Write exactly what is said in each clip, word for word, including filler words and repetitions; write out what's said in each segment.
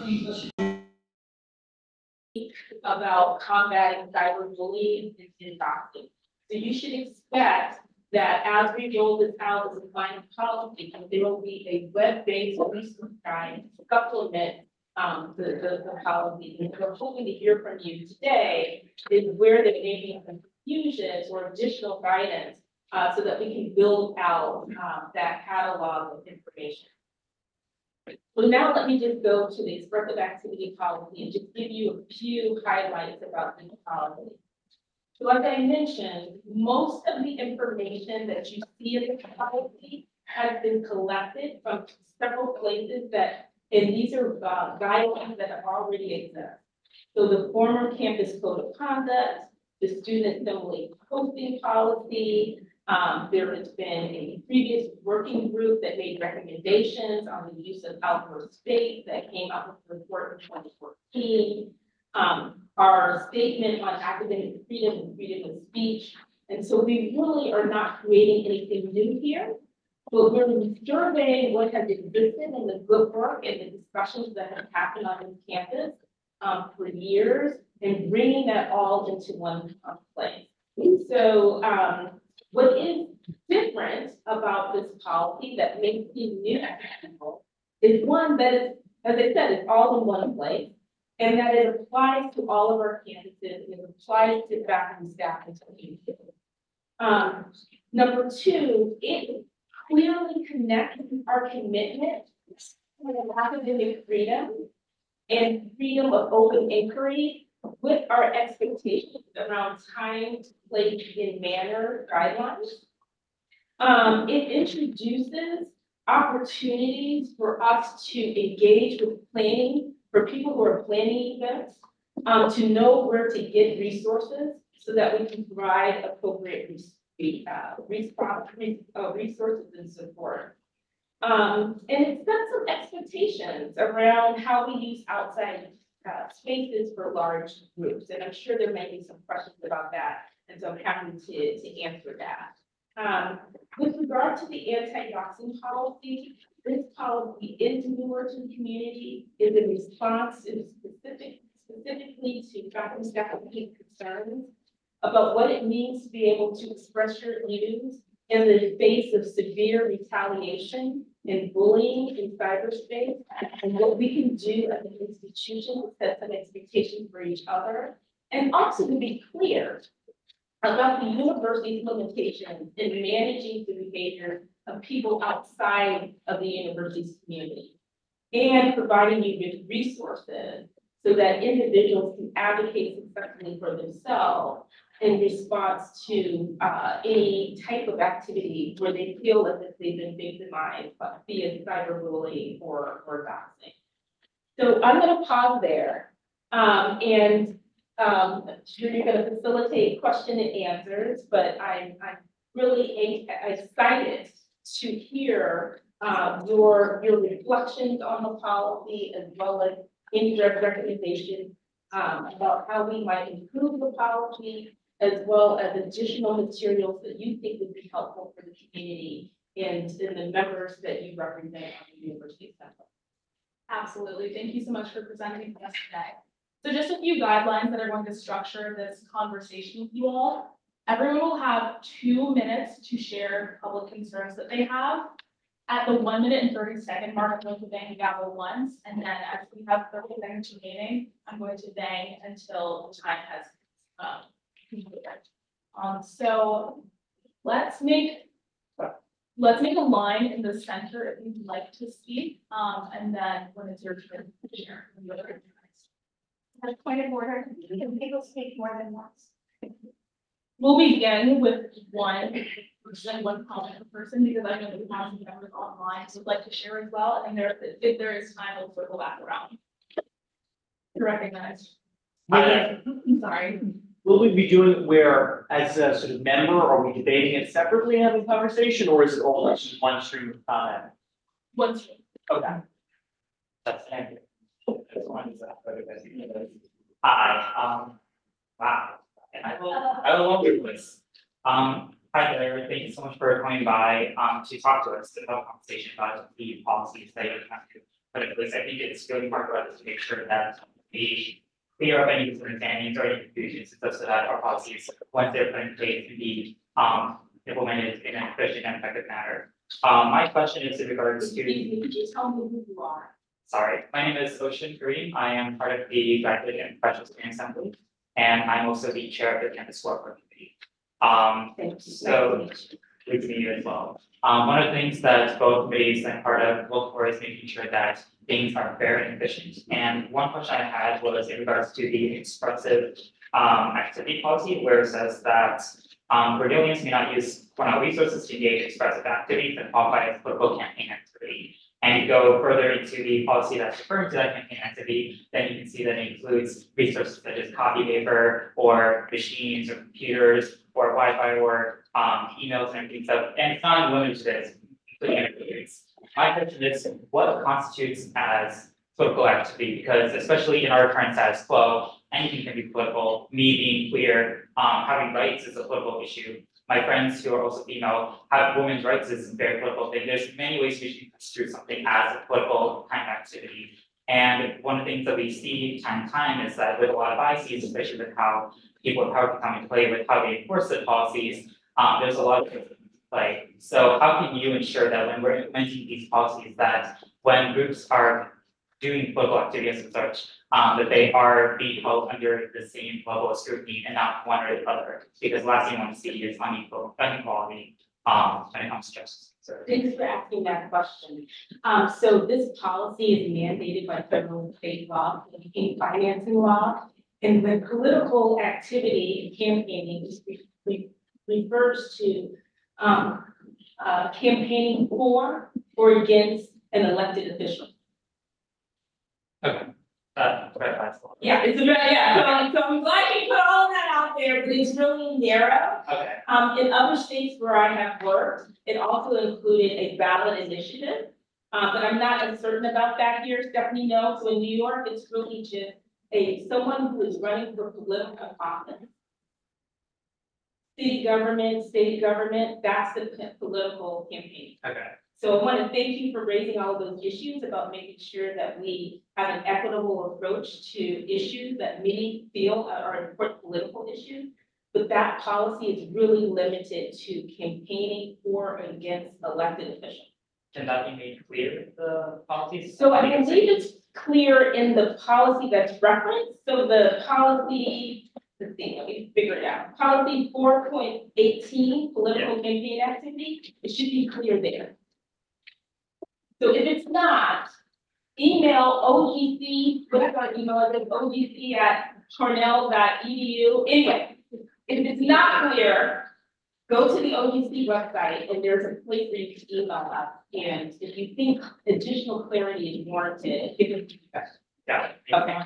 about combating cyberbullying and and doxing. So you should expect that as we roll this out as a final policy, there will be a web-based resource guide to supplement um, the, the, the policy. And what we're hoping to hear from you today is where there may be some confusions or additional guidance uh, so that we can build out um, that catalog of information. So now let me just go to the expressive activity policy and just give you a few highlights about this policy. So like I mentioned, most of the information that you see in the policy has been collected from several places that, and these are uh, guidelines that already exist. So the former campus code of conduct, the student assembly hosting policy, Um, there has been a previous working group that made recommendations on the use of outdoor space that came out with a report in twenty fourteen. Um, our statement on academic freedom and freedom of speech. And so we really are not creating anything new here, but we're surveying what has existed in the good work and the discussions that have happened on this campus um, for years and bringing that all into one place. So, um, what is different about this policy that makes it new to people is one that is, as I said, it's all in one place, and that it applies to all of our campuses, and it applies to faculty, staff, and community. Um, number two, it clearly connects our commitment to academic freedom and freedom of open inquiry with our expectations around time, place, and manner guidelines. Um, it introduces opportunities for us to engage with planning, for people who are planning events, um, to know where to get resources so that we can provide appropriate res uh, response, res uh, resources and support. Um, and it sets some expectations around how we use outside Uh, spaces for large groups, and I'm sure there may be some questions about that, and so I'm happy to, to answer that. Um, with regard to the anti-doxing policy, this policy is newer to the community, is in response to specific, specifically to faculty staff concerns about what it means to be able to express your views in the face of severe retaliation and bullying in cyberspace, and what we can do as an institution to set some expectations for each other, and also to be clear about the university's limitations in managing the behavior of people outside of the university's community, and providing you with resources so that individuals can advocate successfully for themselves in response to uh, any type of activity where they feel as if they've been victimized via cyberbullying or, or doxing. So I'm going to pause there, um, and um, you're going to facilitate question and answers, but I'm, I'm really excited to hear uh, your, your reflections on the policy as well as any direct recommendations um, about how we might improve the policy, as well as additional materials that you think would be helpful for the community and, and the members that you represent on the University Center. Absolutely. Thank you so much for presenting to us today. So just a few guidelines that are going to structure this conversation with you all. Everyone will have two minutes to share public concerns that they have. At the one minute and thirty second mark, I'm going to bang the gavel once, and then as we have thirty seconds remaining, I'm going to bang until the time has um, Um, so let's make let's make a line in the center if you'd like to speak, um, and then when it's your turn to share. As a point of order, can people speak more than once? We'll begin with one person, one comment per person, because I know that we have some members online who would like to share as well, and there, if there is time, we'll circle back around. To recognize. Hi. I'm sorry. Will we be doing it where, as a sort of member, are we debating it separately and having conversation, or is it all just one stream of comment? One stream. Okay. That's thank you. That's one is that, but that's the other. Hi, um, wow, and I will, I will love your voice. Um, hi there, thank you so much for coming by, um, to talk to us, to have a conversation about the policies that you're trying to put in place. I think it's really important for us to make sure that we clear up any misunderstandings or any confusions such that our policies, once they're put in place, can be um implemented in an efficient and effective manner. Um, my question is in regards Excuse to, me, could you tell me who you are? sorry, my name is Ocean Kareem. I am part of the Graduate and Professional Student Assembly, and I'm also the chair of the campus work committee. Um, Thank you. So- good to meet you as well. Um, one of the things that both committees I'm part of look for is making sure that things are fair and efficient. And one question I had was in regards to the expressive um activity policy, where it says that um Cordelians may not use Cornell resources to engage expressive activities that qualify as political campaign activity. And you go further into the policy that's referring to that campaign activity, then you can see that it includes resources such as copy paper or machines or computers or Wi-Fi or um emails and everything. So, and it's not limited to this, including activities. My question is, what constitutes as political activity? Because especially in our current status quo, anything can be political. Me being queer, um, having rights is a political issue. My friends who are also female have women's rights is a very political thing. There's many ways we can construe something as a political kind of activity. And one of the things that we see time to time is that with a lot of biases, especially with how people in power can come into play with how they enforce the policies, um, there's a lot of like, so how can you ensure that when we're implementing these policies, that when groups are doing political activities and such, um, that they are being held under the same level of scrutiny and not one or the other? Because the last thing I want to see is unequal, inequality, um, when it comes to justice. So, Thanks for asking that question. Um, so this policy is mandated by federal and state law, campaign financing law. And the political activity and campaigning is re- re- refers to um, uh, campaigning for or against an elected official. okay, that clarifies a lot. Yeah, it's a very, yeah, so, so I'm glad you put all of that out there, but it's really narrow. Okay, Um, in other states where I have worked, it also included a ballot initiative. Uh, but I'm not uncertain about that here, Stephanie knows, so in New York, it's really just a, someone who is running for political office. City government, state government, that's the p- political campaign. okay. So I want to thank you for raising all of those issues about making sure that we have an equitable approach to issues that many feel are important political issues. But that policy is really limited to campaigning for or against elected officials. Can that be made clear in the policies? So I believe it's clear in the policy that's referenced, so the policy, let's see, let me figure it out. Policy four point eighteen, political campaign activity, it should be clear there. So if it's not, email O G C, what's our email address, O G C at cornell dot E D U. Anyway, if it's not clear, go to the O G C website and there's a place where you can email us. And if you think additional clarity is warranted, give it to us. Yeah. Okay.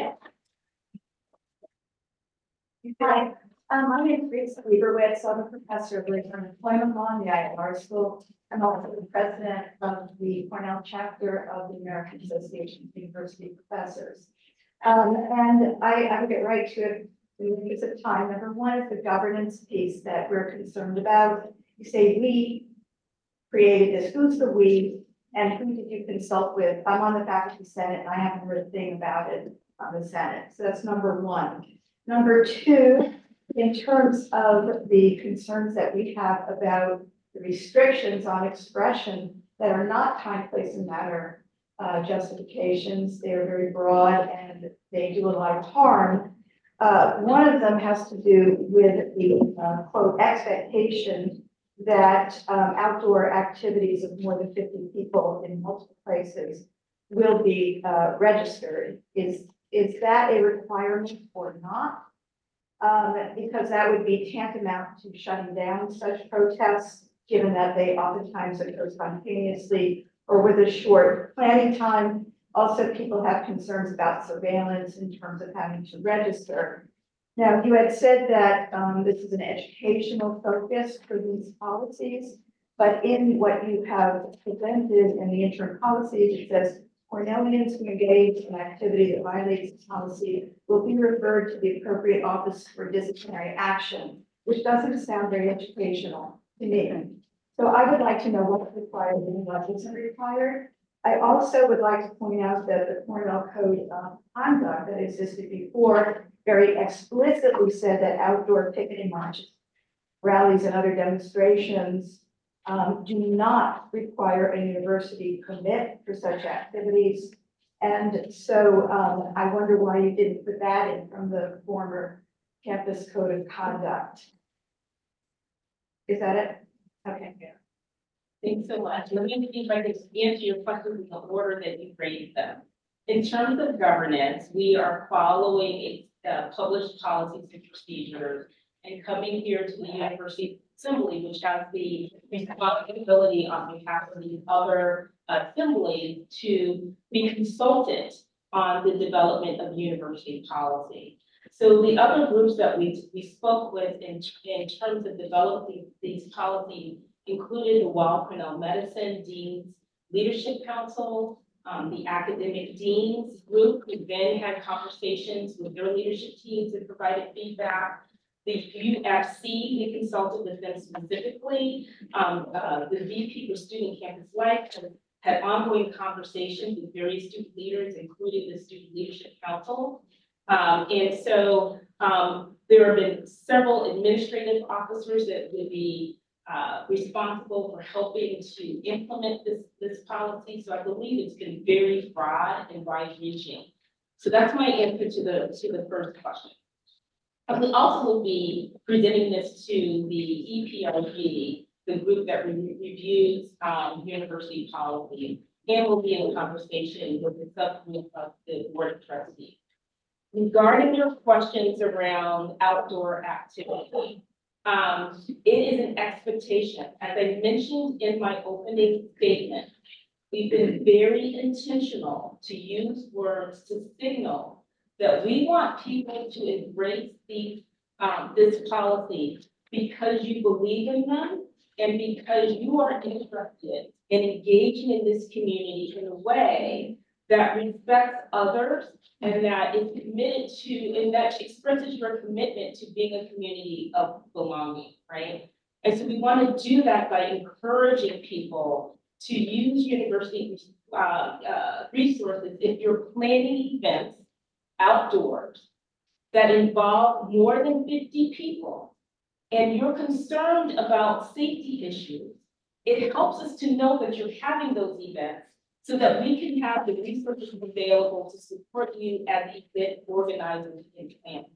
Hi, um, my name is Lisa Lieberwitz. I'm a professor of labor and employment law in the I L R School. I'm also the president of the Cornell chapter of the American Association of University Professors. Um, and I, I will get right to it in the interest of time. Number one is the governance piece that we're concerned about. You say we created this. Who's the we? And who did you consult with? I'm on the faculty senate and I haven't heard a thing about it on the Senate. So that's number one. Number two, in terms of the concerns that we have about the restrictions on expression that are not time, place, and matter uh, justifications, they are very broad and they do a lot of harm. Uh, one of them has to do with the uh, quote expectation that um, outdoor activities of more than fifty people in multiple places will be uh, registered. Is Is that a requirement or not? Um, because that would be tantamount to shutting down such protests, given that they oftentimes occur spontaneously or with a short planning time. Also, people have concerns about surveillance in terms of having to register. Now, you had said that um, this is an educational focus for these policies, but in what you have presented in the interim policies, it says Cornellians who engage in activity that violates this policy will be referred to the appropriate office for disciplinary action, which doesn't sound very educational to me. So I would like to know what's required and what isn't required. I also would like to point out that the Cornell Code of Conduct that existed before very explicitly said that outdoor picketing marches, rallies, and other demonstrations um, do not require a university permit for such activities. And so um, I wonder why you didn't put that in from the former campus code of conduct. Is that it? Okay. Thanks so much. Let me see if I can answer your questions in the order that you raised them. In terms of governance, we are following uh, published policies and procedures and coming here to the University Assembly, which has the responsibility on behalf of the other assemblies to be consulted on the development of university policy. So the other groups that we, we spoke with in, in terms of developing these policies included the Weill Cornell Medicine Dean's Leadership Council, um, the academic deans group, who then had conversations with their leadership teams and provided feedback. The U F C, we consulted with them specifically. Um, uh, the V P for Student Campus Life had, had ongoing conversations with various student leaders, including the Student Leadership Council. Um, and so um, there have been several administrative officers that would be Uh, responsible for helping to implement this, this policy. So I believe it's been very broad and wide reaching. So that's my answer to the, to the first question. And we also will be presenting this to the E P R G, the group that re reviews um, university policy, and will be in conversation with the subgroup of the board of trustees. Regarding your questions around outdoor activity, Um, it is an expectation. As I mentioned in my opening statement, we've been very intentional to use words to signal that we want people to embrace these, um, this policy because you believe in them and because you are interested in engaging in this community in a way that respects others and that is committed to, and that expresses your commitment to being a community of belonging, right? And so we want to do that by encouraging people to use university uh, uh, resources if you're planning events outdoors that involve more than fifty people and you're concerned about safety issues. It helps us to know that you're having those events so that we can have the resources available to support you as event organizers and planners.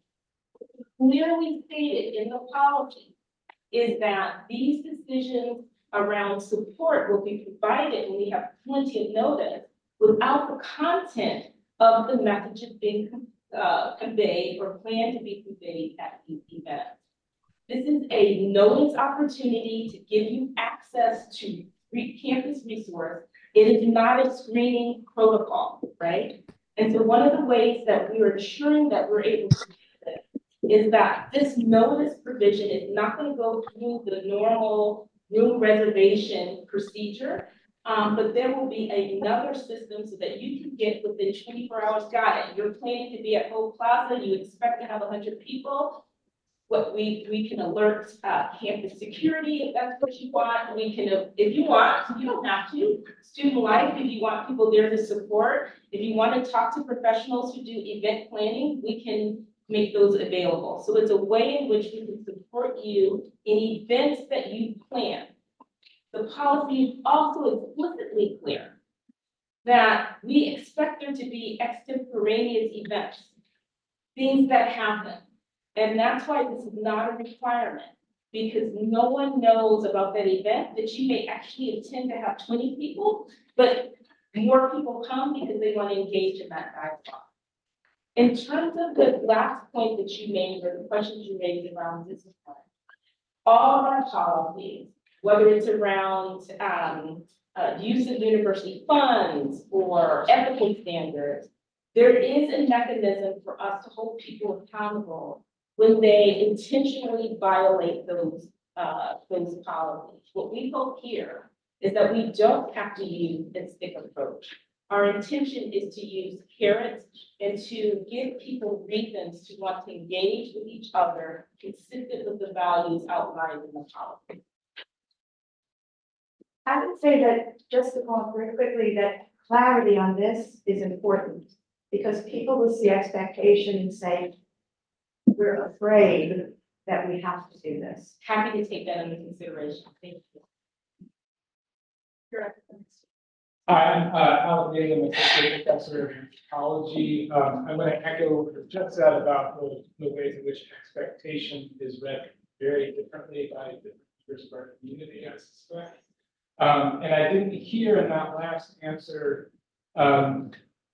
Clearly stated in the policy is that these decisions around support will be provided when we have plenty of notice without the content of the messages being uh, conveyed or planned to be conveyed at these events. This is a notice opportunity to give you access to campus resource. It is not a screening protocol, right? And so one of the ways that we are ensuring that we're able to do this is that this notice provision is not going to go through the normal room reservation procedure, um, but there will be another system so that you can get within twenty-four hours. Got it. You're planning to be at Hope Plaza. You expect to have one hundred people. What we, we can alert uh, campus security if that's what you want. We can, if you want, you don't have to. Student life, if you want people there to support. If you want to talk to professionals who do event planning, we can make those available. So it's a way in which we can support you in events that you plan. The policy is also explicitly clear that we expect there to be extemporaneous events, things that happen. And that's why this is not a requirement, because no one knows about that event that you may actually intend to have twenty people, but more people come because they want to engage in that dialogue. In terms of the last point that you made, or the questions you raised around discipline, all of our policies, whether it's around um, uh, use of university funds or ethical standards, there is a mechanism for us to hold people accountable when they intentionally violate those, uh, those policies. What we hope here is that we don't have to use a stick approach. Our intention is to use carrots and to give people reasons to want to engage with each other consistent with the values outlined in the policy. I would say that, just to go on very quickly, that clarity on this is important because people will see expectation and say, we're afraid that we have to do this. Happy to take that into consideration. Thank you. Hi, I'm uh, Alan Lee, I'm associate professor of anthropology. Um, I'm going to echo what Jeff said about the, the ways in which expectation is read very differently by different members of our community, I suspect. Um, and I didn't hear in that last answer um,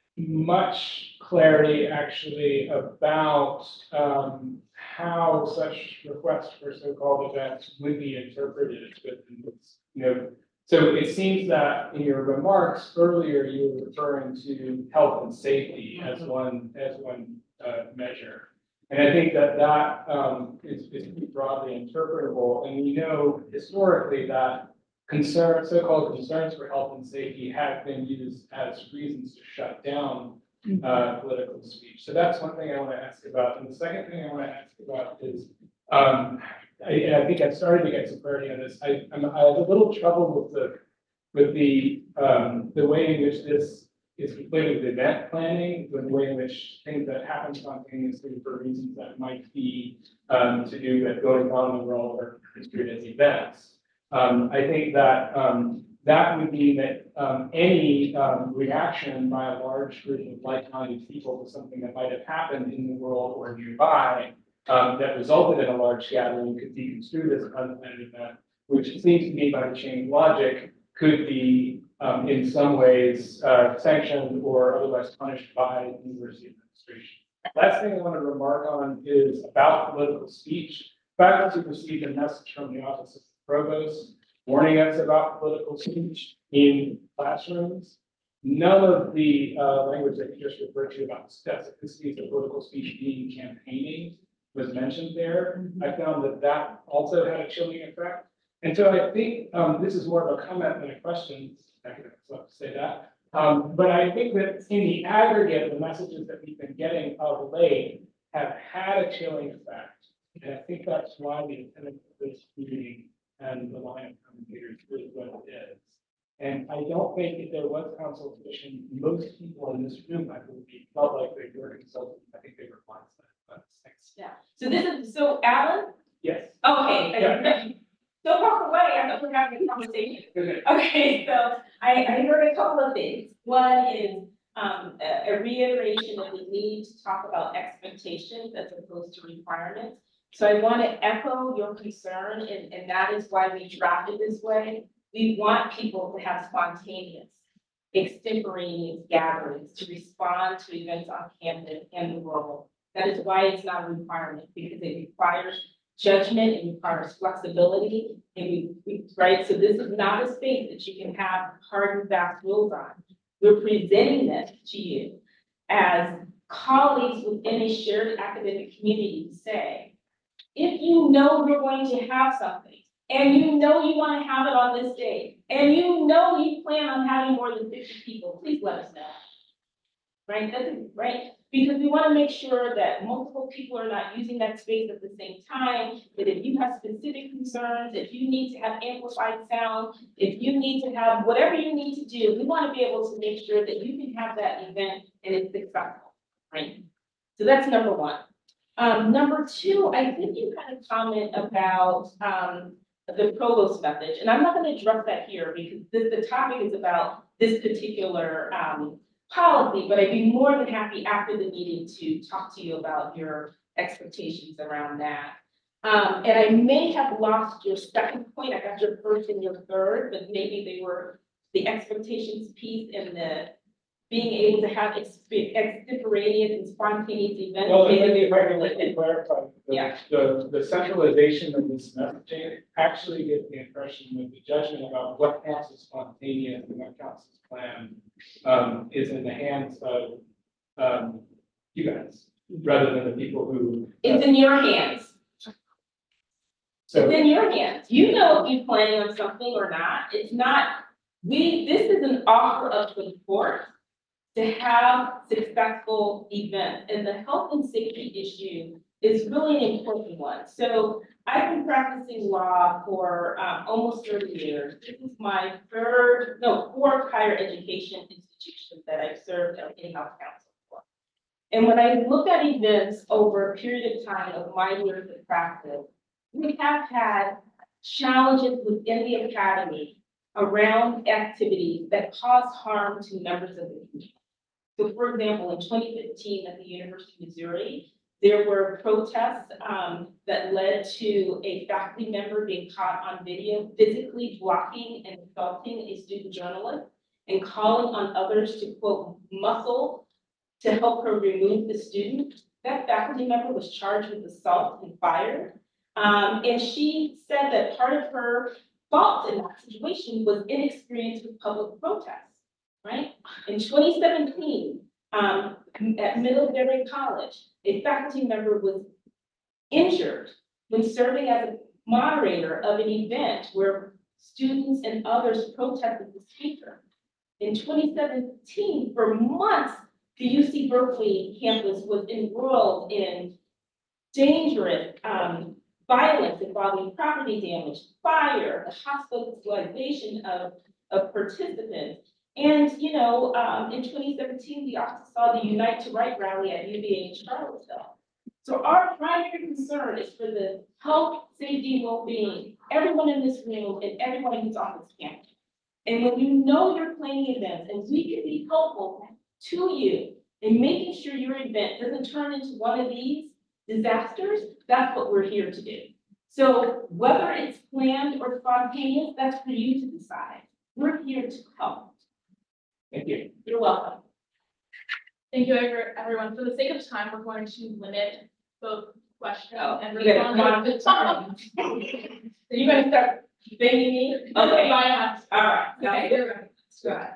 much clarity actually about um, how such requests for so-called events would be interpreted within this, you know. So it seems that in your remarks earlier, you were referring to health and safety as one, as one uh, measure. And I think that that um, is, is pretty broadly interpretable. And we know historically that concerns, so-called concerns for health and safety have been used as reasons to shut down uh, political speech. So that's one thing I want to ask about. And the second thing I want to ask about is, um, I, and I think I've started to get some clarity on this. I, I'm, I have a little trouble with the, with the, um, the way in which this is conflated with event planning, with the way in which things that happen spontaneously for reasons that might be um, to do with going on in the world are construed as events. Um, I think that um, that would mean that um, any um, reaction by a large group of like-minded people to something that might have happened in the world or nearby um, that resulted in a large gathering could be construed as an unplanned event, which seems to me by the chain logic could be um, in some ways uh, sanctioned or otherwise punished by the university administration. Last thing I want to remark on is about political speech. Faculty received a message from the office of the provost warning us about political speech in classrooms. None of the uh, language that you just referred to about specificities of political speech being campaigning was mentioned there. I found that that also had a chilling effect. And so I think um, this is more of a comment than a question. I could have to say that. Um, but I think that in the aggregate, the messages that we've been getting of late have had a chilling effect. And I think that's why the attendance of this meeting and the line of commentators is what it is. And I don't think if there was consultation, most people in this room, I believe, felt like they were consulted. I think they were blindsided. But thanks. Yeah. So this is, so Alan? Yes. Okay. Yeah. Don't walk away. I thought we were having a conversation. Okay. Okay, so I, I heard a couple of things. One is um, a, a reiteration of the need to talk about expectations as opposed to requirements. So I want to echo your concern, and, and that is why we drafted this way. We want people to have spontaneous, extemporaneous gatherings to respond to events on campus and the world. That is why it's not a requirement, because it requires judgment, it requires flexibility, and we, we, right? So this is not a space that you can have hard and fast rules on. We're presenting this to you as colleagues within a shared academic community to say, if you know you're going to have something, and you know you want to have it on this day, and you know you plan on having more than fifty people, please let us know. Right, that's right, because we want to make sure that multiple people are not using that space at the same time, that if you have specific concerns, if you need to have amplified sound, if you need to have whatever you need to do, we want to be able to make sure that you can have that event and it's successful, right? So that's number one. Um, number two, I think you kind of comment about um, the provost message, and I'm not going to address that here because this, the topic is about this particular um, policy, but I'd be more than happy after the meeting to talk to you about your expectations around that. Um, and I may have lost your second point. I got your first and your third, but maybe they were the expectations piece and the being able to have exp- extemporaneous and spontaneous events. Well, maybe if they I were can let me related. clarify, the, Yeah. the, the centralization of this messaging actually gives the impression that the judgment about what counts as spontaneous and what counts as planned um, is in the hands of um, you guys, rather than the people who. It's in your hands. So, It's in your hands. You know if you're planning on something or not. It's not, we, this is an offer of support to have successful events. And the health and safety issue is really an important one. So I've been practicing law for um, almost thirty years. This is my third, no, fourth higher education institution that I've served as in-house counsel for. And when I look at events over a period of time of my years of practice, we have had challenges within the academy around activities that cause harm to members of the community. So for example, in twenty fifteen at the University of Missouri, there were protests um, that led to a faculty member being caught on video physically blocking and assaulting a student journalist and calling on others to quote muscle to help her remove the student. That faculty member was charged with assault and fired. Um, and she said that part of her fault in that situation was inexperience with public protests, right? In twenty seventeen, um, at Middlebury College, a faculty member was injured when serving as a moderator of an event where students and others protested the speaker. In twenty seventeen, for months, the U C Berkeley campus was embroiled in dangerous um, violence involving property damage, fire, the hospitalization of, of participants. And, you know, um, in twenty seventeen, we also saw the Unite to Right rally at U V A in Charlottesville. So our primary concern is for the health, safety, well-being, everyone in this room and everyone who's on this campus. And when you know you're planning events and we can be helpful to you in making sure your event doesn't turn into one of these disasters, that's what we're here to do. So whether it's planned or spontaneous, that's for you to decide. We're here to help. Thank you. You're welcome. Thank you, every- everyone. For the sake of time, we're going to limit both question Oh, and you gotta come on, response. You're gonna start banging me? Okay, Yeah. all right. Okay, you're right. Go ahead.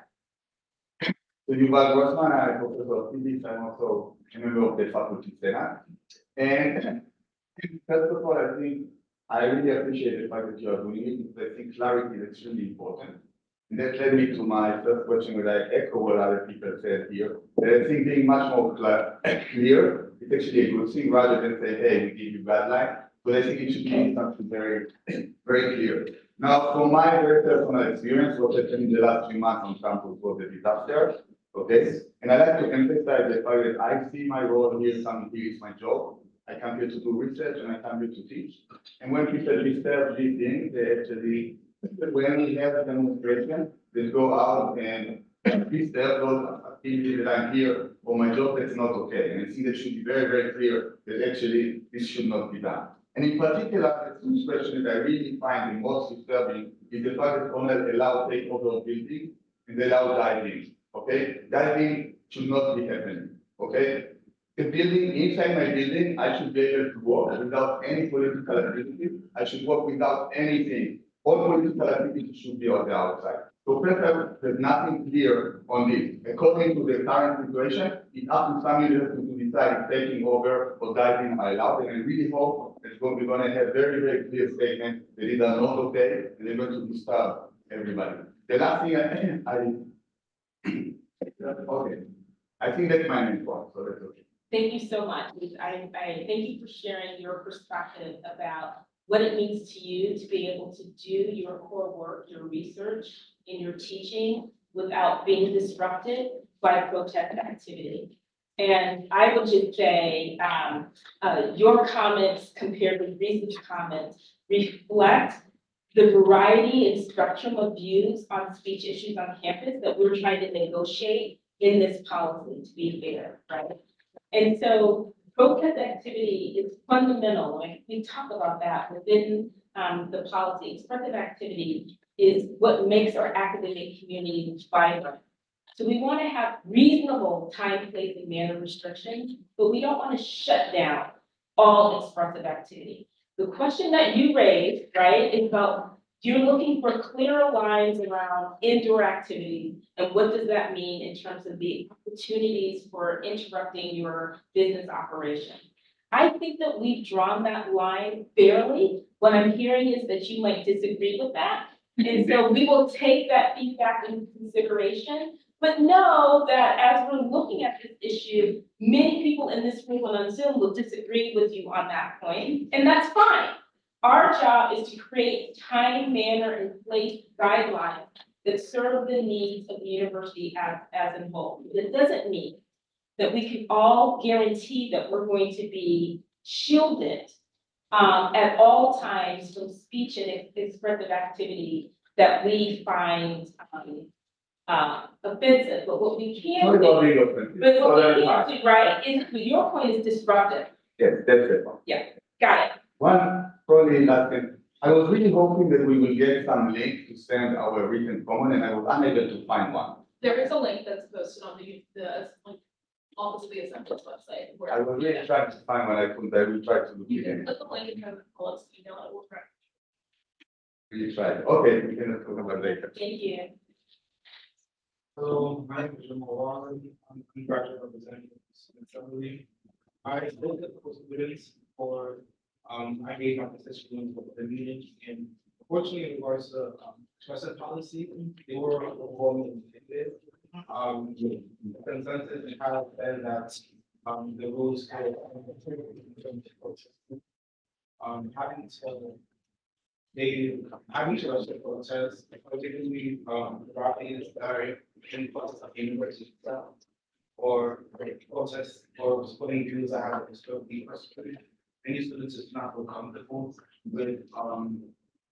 So Yuval Grossman, I'm a professor of physics, I'm also a member of the faculty senate. And first of all, I think I really appreciate the fact that you are doing it, because I think clarity is extremely important. And that led me to my first question, where I echo what other people said here. That I think being much more clear, clear is actually a good thing, rather than say, hey, we give you guidelines. But I think it should be something very, very clear. Now, from my very personal experience, what happened in the last few months on campus was a disaster. Okay, and I like to emphasize the fact that I see my role here, something here is my job. I come here to do research and I come here to teach. And when people disturb these things, they actually, when we have a demonstration, they go out and disturb those activities that I'm here for my job, that's not okay. And I think that should be very, very clear that actually this should not be done. And in particular, the question that I really find the most disturbing is the fact that Cornell allowed takeover of buildings and they allow diving. Okay, diving should not be happening. Okay, the building, inside my building, I should be able to walk without any political activity. I should walk without anything. All political activity should be on the outside. So first, there's nothing clear on this. According to the current situation, it's up to some universities to decide if taking over or diving are allowed. And I really hope that we're going to have very, very clear statement that these are not okay and they're going to disturb everybody. The last thing I, I okay, I think that's my main point, so that's okay. Thank you so much. I, I thank you for sharing your perspective about what it means to you to be able to do your core work, your research, and your teaching without being disrupted by protest activity. And I would just say, um, uh, your comments compared with recent comments reflect the variety and spectrum of views on speech issues on campus that we're trying to negotiate in this policy, to be fair, right? And so protest activity is fundamental. Like we talk about that within um, the policy. Expressive activity is what makes our academic community vibrant. So we want to have reasonable time, place, and manner restrictions, but we don't want to shut down all expressive activity. The question that you raised, right, is about you're looking for clearer lines around indoor activities, and what does that mean in terms of the opportunities for interrupting your business operation? I think that we've drawn that line fairly. What I'm hearing is that you might disagree with that. And so we will take that feedback into consideration, but know that as we're looking at this issue, many people in this room and on Zoom will disagree with you on that point, and that's fine. Our job is to create time, manner, and place guidelines that serve the needs of the university as, as a whole. It doesn't mean that we can all guarantee that we're going to be shielded um, at all times from speech and ex- expressive activity that we find um, uh, offensive. But what we can Not about do, being offensive. but what Other we part. can do, right, is, your point is disruptive. Yes, that's it. Got it. One, probably last thing, I was really hoping that we will get some link to send our written comment, and I was unable to find one. There is a link that's posted on the, the, like, Office of the Assembly's website. where- I was really trying to find one, I couldn't, I will try to look You can again, click the link and try to pull us, email it, we'll try. really tried, okay, we can talk about it later. Thank you. So my name is Jamal Warren, I'm a graduate representative of the Student Assembly. I spoke at the possibilities for, um, I gave my position for the meeting, and unfortunately, in regards to, um, trust policy, they were overwhelmingly negative. Um, the consensus is how said that, um, the rules for um, having to they, having to rush the protest, particularly, um, rallies that are in process of university itself, or protests, or supporting views that have historically persecuted. Many students is not feel comfortable with, um,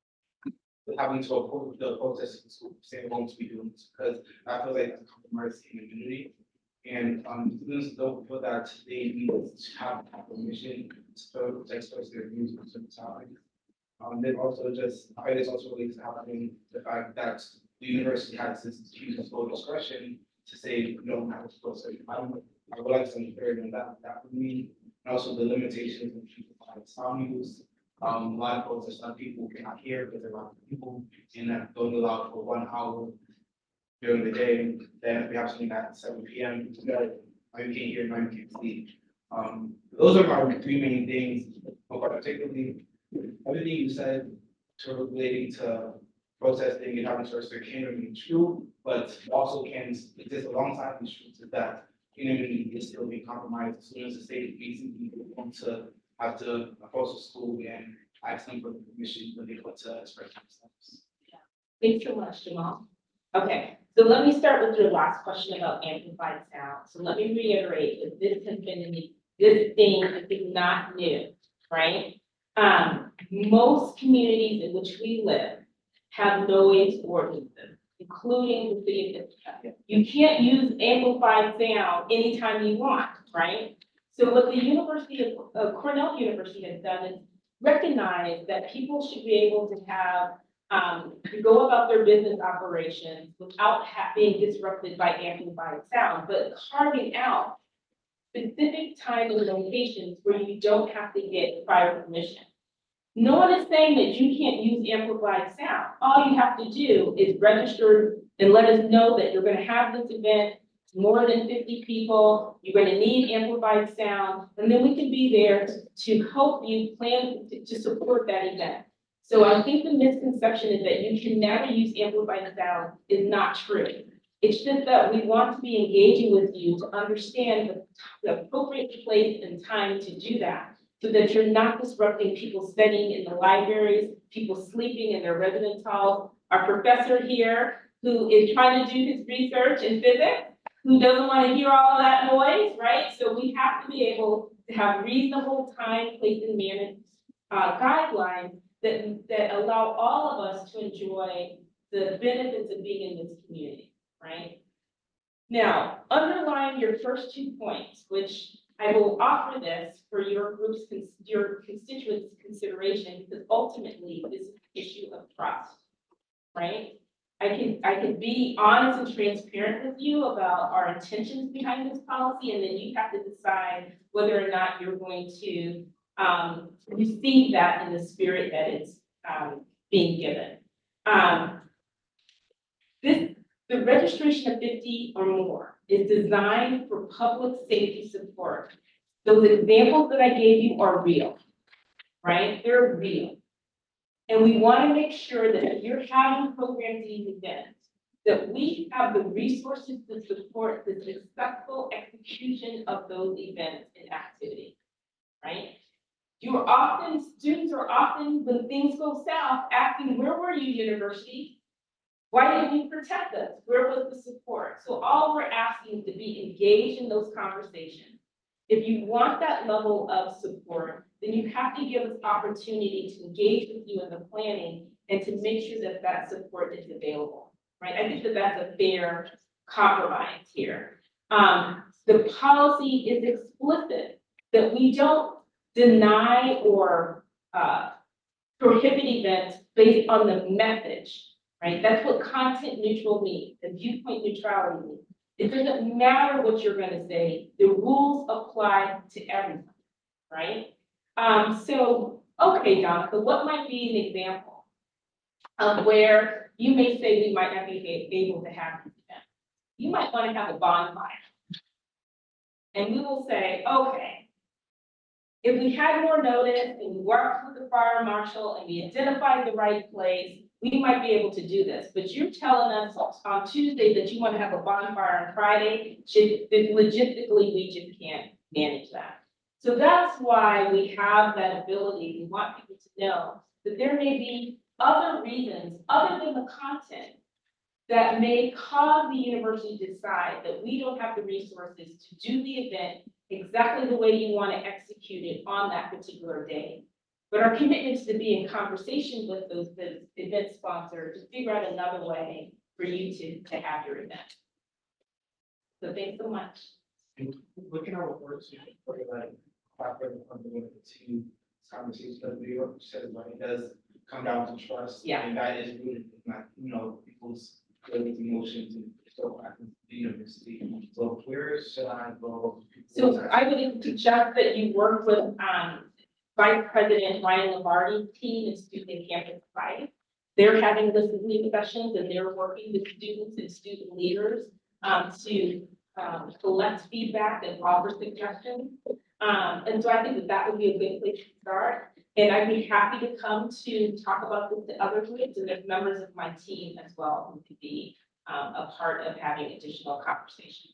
with having to oppose the protests in school, saying going to be doing this, because that feels like a compromise in the community. And, um, students don't feel that they need to have permission to express their views on certain topics. Um, then also just, I think it's also related to having the fact that the university has this use full discretion to say, you don't have to go certain. I don't, I would like some clarity on that, that would mean, and also the limitations of people like sound use. Um, a lot of folks, some people cannot hear because there are a lot of people and that don't allow for one hour during the day. Then if we have something at seven P M, I can't hear, I can't see. Um, those are my three main things, but particularly everything you said to relating to protesting and having to restrict can be true, but also can exist alongside these truths is that community is still being compromised. As soon as the state basically want to have to approach the school and ask them for permission when they want to express themselves. Thanks so much, Jamal. Okay, so let me start with your last question about amplified sound. So let me reiterate that this has been, in the- this thing is not new, right? Um, most communities in which we live have noise ordinances, including the city of Ithaca. You can't use amplified sound anytime you want, right? So what the University of, uh, Cornell University has done is recognize that people should be able to have, um, to go about their business operations without ha- being disrupted by amplified sound, but carving out specific time and locations where you don't have to get prior permission. No one is saying that you can't use amplified sound. All you have to do is register and let us know that you're gonna have this event, more than fifty people, you're gonna need amplified sound, and then we can be there to help you plan to, to support that event. So I think the misconception is that you can never use amplified sound is not true. It's just that we want to be engaging with you to understand the, the appropriate place and time to do that, so that you're not disrupting people studying in the libraries, people sleeping in their residence halls. Our professor here, who is trying to do his research in physics, who doesn't want to hear all of that noise, right? So we have to be able to have reasonable time, place, and manner uh, guidelines that, that allow all of us to enjoy the benefits of being in this community, right? Now, underlying your first two points, which I will offer this for your group's, cons- your constituents' consideration, because ultimately this is an issue of trust, right? I can, I can be honest and transparent with you about our intentions behind this policy, and then you have to decide whether or not you're going to um, receive that in the spirit that it's um, being given. Um, this, the registration of fifty or more is designed for public safety support. Those examples that I gave you are real, right? They're real. And we want to make sure that if you're having programs and events, that we have the resources to support the successful execution of those events and activities, right? You are often, students are often, when things go south, asking, where were you, university? Why didn't you protect us? Where was the support? So all we're asking is to be engaged in those conversations. If you want that level of support, then you have to give us opportunity to engage with you in the planning and to make sure that that support is available, right? I think that that's a fair compromise here. Um, the policy is explicit that we don't deny or uh, prohibit events based on the message, right? That's what content neutral means, and viewpoint neutrality means. It doesn't matter what you're gonna say, the rules apply to everyone, right? Um, so, okay, Donica, what might be an example of where you may say we might not be a- able to have this event? You might wanna have a bonfire. And we will say, okay, if we had more notice and we worked with the fire marshal and we identified the right place, we might be able to do this, but you're telling us on Tuesday that you want to have a bonfire on Friday, should, logistically, we just can't manage that. So that's why we have that ability, we want people to know that there may be other reasons, other than the content, that may cause the university to decide that we don't have the resources to do the event exactly the way you want to execute it on that particular day. But our commitment is to be in conversation with those, those event sponsors to figure out another way for you to, to have your event. So thanks so much. And looking at what we're seeing, for like, cooperating on the team conversations, but New York says when it does come down to trust. Yeah. And that is rooted in like, you know, people's feelings, emotions, and so happens to the university. So where should I go? So I would suggest that you work with, um, Vice President Ryan Lombardi's team and Student Campus Life. They're having listening sessions and they're working with students and student leaders um, to um, collect feedback and offer suggestions. Um, and so I think that that would be a good place to start. And I'd be happy to come to talk about this to other groups, and there's members of my team as well who could be um, a part of having additional conversation.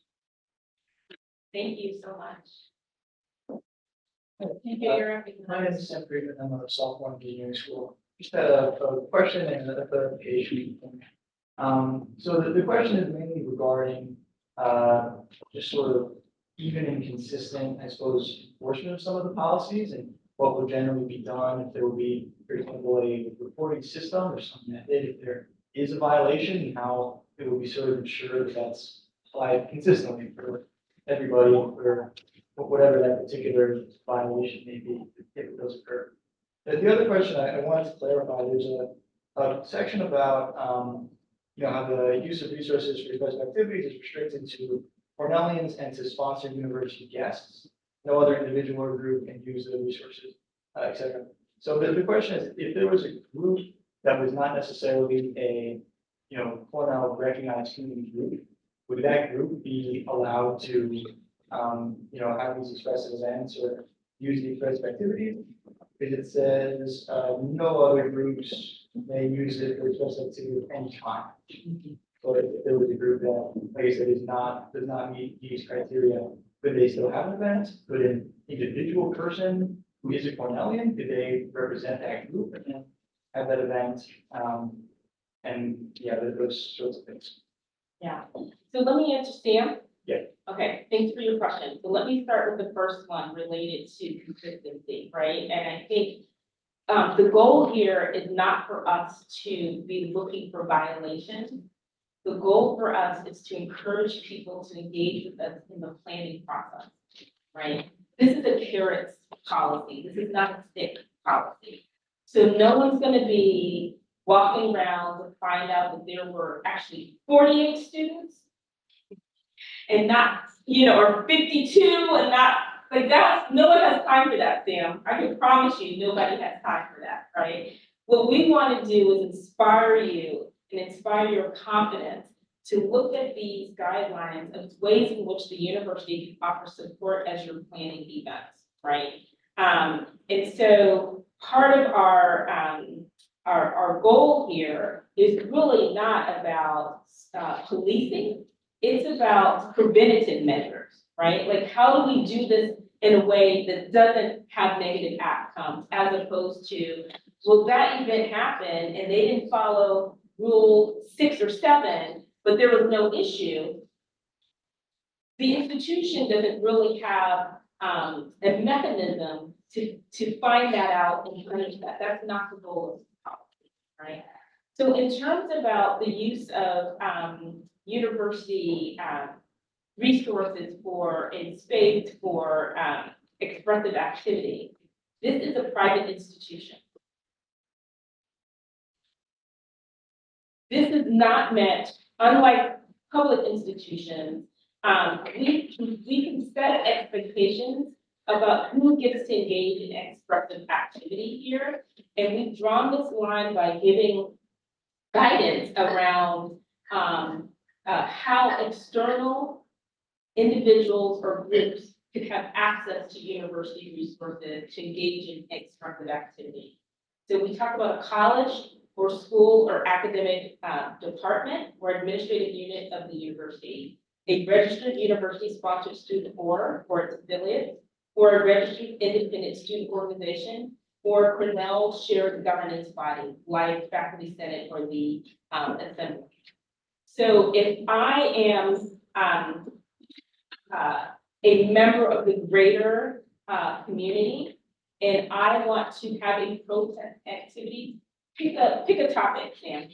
Thank you so much. Thank you, you're My name is Sam Friedman, I'm a sophomore engineering school. Just a, a question and a clarification. Um, so the, the question is mainly regarding, uh, just sort of even and consistent, I suppose, enforcement of some of the policies and what would generally be done if there would be, for example, a reporting system or some method if there is a violation, and how it would be sort of ensured that that's applied consistently for everybody, for whatever that particular violation may be, if it does occur. But the other question I, I wanted to clarify, there's a, a section about, um, you know, how the use of resources for special activities is restricted to Cornellians and to sponsored university guests. No other individual or group can use the resources, uh, et cetera. So the, the question is, if there was a group that was not necessarily a, you know, Cornell recognized community group, would that group be allowed to um, you know, have these expressive events or use the expressive activities? Because it says, uh, no other groups may use it for expressive activity at any time. So if there was a group that, like I said, is not, does not meet these criteria, could they still have an event? Could an individual person who is a Cornellian, could they represent that group and then have that event? Um, and yeah, those sorts of things. Yeah, so let me answer, Sam. Yeah. Okay, thanks for your question. So let me start with the first one related to consistency, right? And I think um, the goal here is not for us to be looking for violations. The goal for us is to encourage people to engage with us in the planning process, right? This is a carrots policy. This is not a stick policy. So no one's going to be walking around to find out that there were actually forty-eight students and not, you know, or fifty-two and not, like that's, no one has time for that, Sam. I can promise you, nobody has time for that, right? What we want to do is inspire you and inspire your confidence to look at these guidelines of ways in which the university can offer support as you're planning events, right? Um, and so part of our, um, our, our goal here is really not about uh, policing. It's about preventative measures, right? Like, how do we do this in a way that doesn't have negative outcomes, as opposed to, will that event happen and they didn't follow rule six or seven, but there was no issue. The institution doesn't really have um a mechanism to to find that out and punish that. That's not the goal of the policy, right? So in terms about the use of um university um resources for in space for um expressive activity, this is a private institution. This is not meant, unlike public institutions, um, we, we can set expectations about who gets to engage in expressive activity here. And we've drawn this line by giving guidance around, um, uh, how external individuals or groups could have access to university resources to engage in expressive activity. So we talk about a college or school or academic uh, department or administrative unit of the university, a registered university sponsored student board or its affiliates, or a registered independent student organization, or Cornell shared governance body, like faculty senate or the um, assembly. So if I am um, uh, a member of the greater uh, community and I want to have a protest activity, pick a pick a topic, Sam.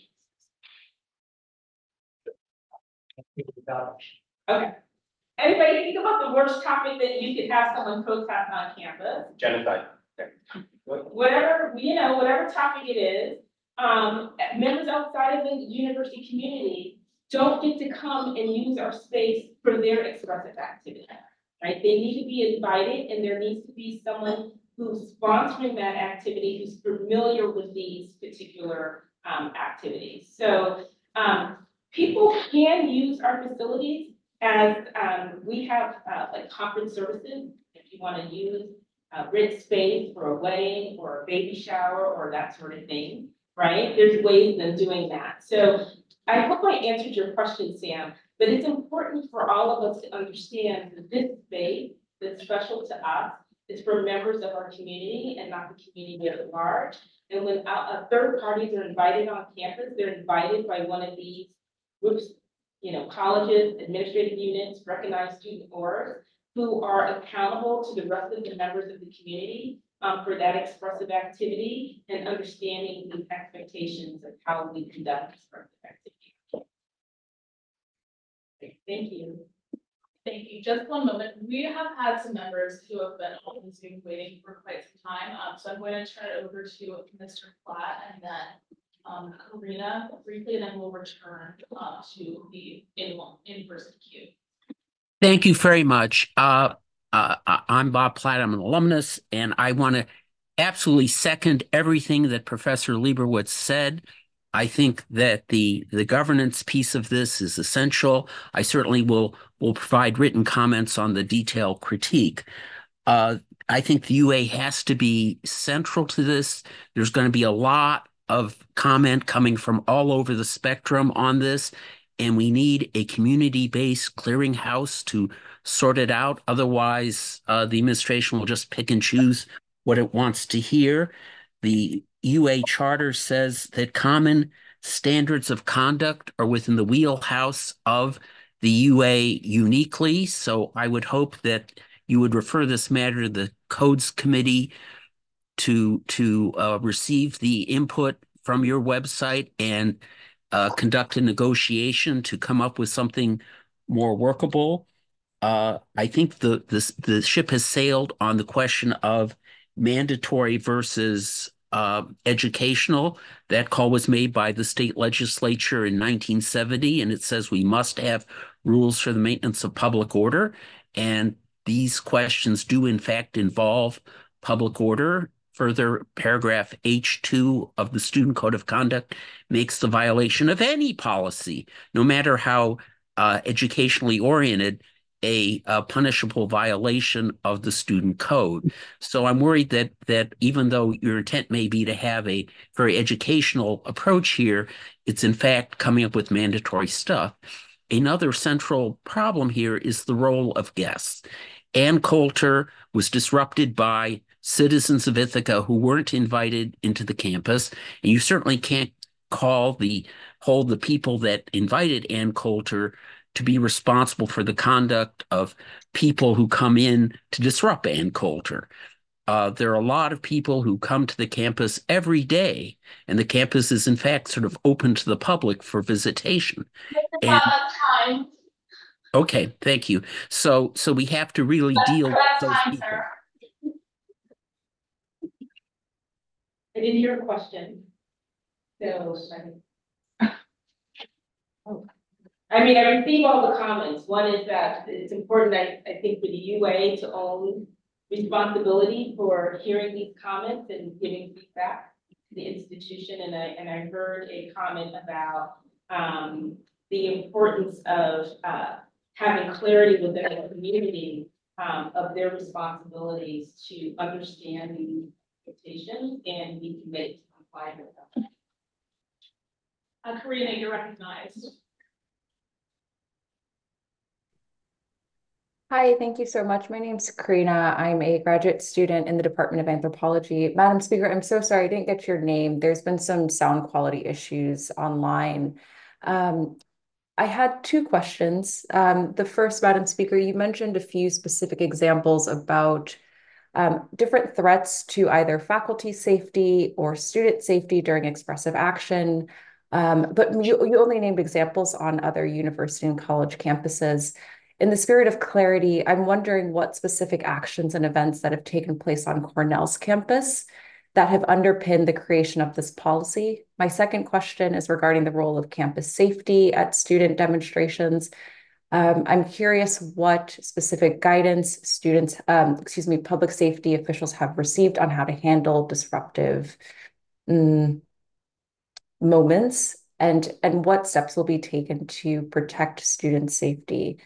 Okay. Everybody think about the worst topic that you could have someone protest on campus. Genocide. Whatever, you know, whatever topic it is, um, members outside of the university community don't get to come and use our space for their expressive activity, right? They need to be invited and there needs to be someone who's sponsoring that activity, who's familiar with these particular um, activities. So um, people can use our facilities as um, we have uh, like conference services. If you want to use uh, rent space for a wedding or a baby shower or that sort of thing, right? There's ways of doing that. So I hope I answered your question, Sam, but it's important for all of us to understand that this space that's special to us is for members of our community and not the community at large. And when uh, uh, third parties are invited on campus, they're invited by one of these groups, you know, colleges, administrative units, recognized student boards, who are accountable to the rest of the members of the community um, for that expressive activity and understanding the expectations of how we conduct expressive activity. Thank you. Thank you. Just one moment. We have had some members who have been on Zoom waiting for quite some time. Um, so I'm going to turn it over to Mister Platt and then um, Karina briefly, and then we'll return uh, to the in in-person queue. Thank you very much. Uh, uh, I'm Bob Platt. I'm an alumnus, and I want to absolutely second everything that Professor Lieberwitz said. I think that the the governance piece of this is essential. I certainly will will provide written comments on the detailed critique. Uh, I think the U A has to be central to this. There's going to be a lot of comment coming from all over the spectrum on this, and we need a community-based clearinghouse to sort it out. Otherwise, uh, the administration will just pick and choose what it wants to hear. The U A charter says that common standards of conduct are within the wheelhouse of the U A uniquely. So I would hope that you would refer this matter to the Codes Committee to, to uh, receive the input from your website and uh, conduct a negotiation to come up with something more workable. Uh, I think the, the, the ship has sailed on the question of mandatory versus uh, educational. That call was made by the state legislature in nineteen seventy, and it says we must have rules for the maintenance of public order. And these questions do in fact involve public order. Further, paragraph H two of the Student Code of Conduct makes the violation of any policy, no matter how uh, educationally oriented, A, a punishable violation of the student code. So I'm worried that that even though your intent may be to have a very educational approach here, it's in fact coming up with mandatory stuff. Another central problem here is the role of guests. Ann Coulter was disrupted by citizens of Ithaca who weren't invited into the campus. And you certainly can't call the hold the people that invited Ann Coulter to be responsible for the conduct of people who come in to disrupt Ann Coulter. Uh, there are a lot of people who come to the campus every day, and the campus is in fact sort of open to the public for visitation. And Time. okay, thank you. So, so we have to really deal with That's those time, people. sir. I didn't hear a question. So, I. Oh. I mean, I received all the comments. One is that it's important, I, I think, for the U A to own responsibility for hearing these comments and giving feedback to the institution. And I, and I heard a comment about, um, the importance of, uh, having clarity within the community, um, of their responsibilities to understand these expectations and be committed to complying with them. Uh, Karina, you're recognized. Hi, thank you so much. My name's Karina. I'm a graduate student in the Department of Anthropology. Madam Speaker, I'm so sorry I didn't get your name. There's been some sound quality issues online. Um, I had two questions. Um, the first, Madam Speaker, you mentioned a few specific examples about um, different threats to either faculty safety or student safety during expressive action. Um, but you, you only named examples on other university and college campuses. In the spirit of clarity, I'm wondering what specific actions and events that have taken place on Cornell's campus that have underpinned the creation of this policy. My second question is regarding the role of campus safety at student demonstrations. Um, I'm curious what specific guidance students, um, excuse me, public safety officials have received on how to handle disruptive um, moments and, and what steps will be taken to protect student safety.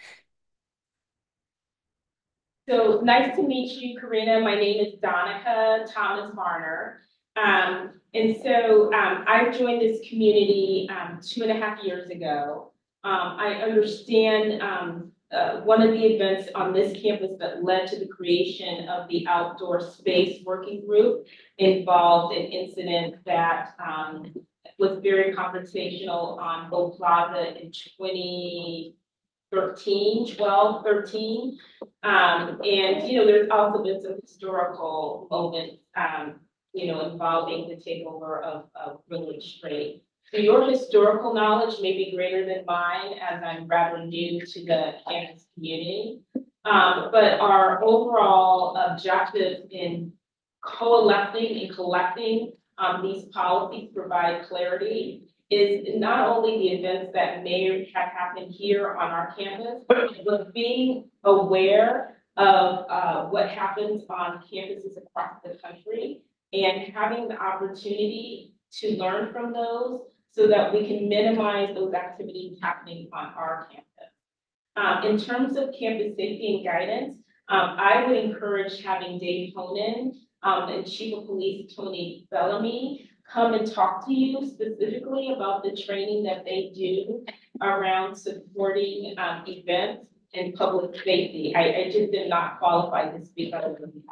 So nice to meet you, Karina. My name is Donica Thomas Varner. Um, and so um, I joined this community um, two and a half years ago. Um, I understand um, uh, one of the events on this campus that led to the creation of the outdoor space working group involved an incident that um, was very confrontational on Oak Plaza in twenty thirteen, twelve, thirteen. Um, and, you know, there's also been some historical moments, um, you know, involving the takeover of, of Village Street. So your historical knowledge may be greater than mine, as I'm rather new to the campus community. Um, but our overall objective in coalescing and collecting um, these policies provide clarity is not only the events that may have happened here on our campus, but being aware of uh, what happens on campuses across the country and having the opportunity to learn from those so that we can minimize those activities happening on our campus. Um, in terms of campus safety and guidance, um, I would encourage having Dave Honan um, and Chief of Police Tony Bellamy come and talk to you specifically about the training that they do around supporting um, events and public safety. I, I just did not qualify to speak on their behalf.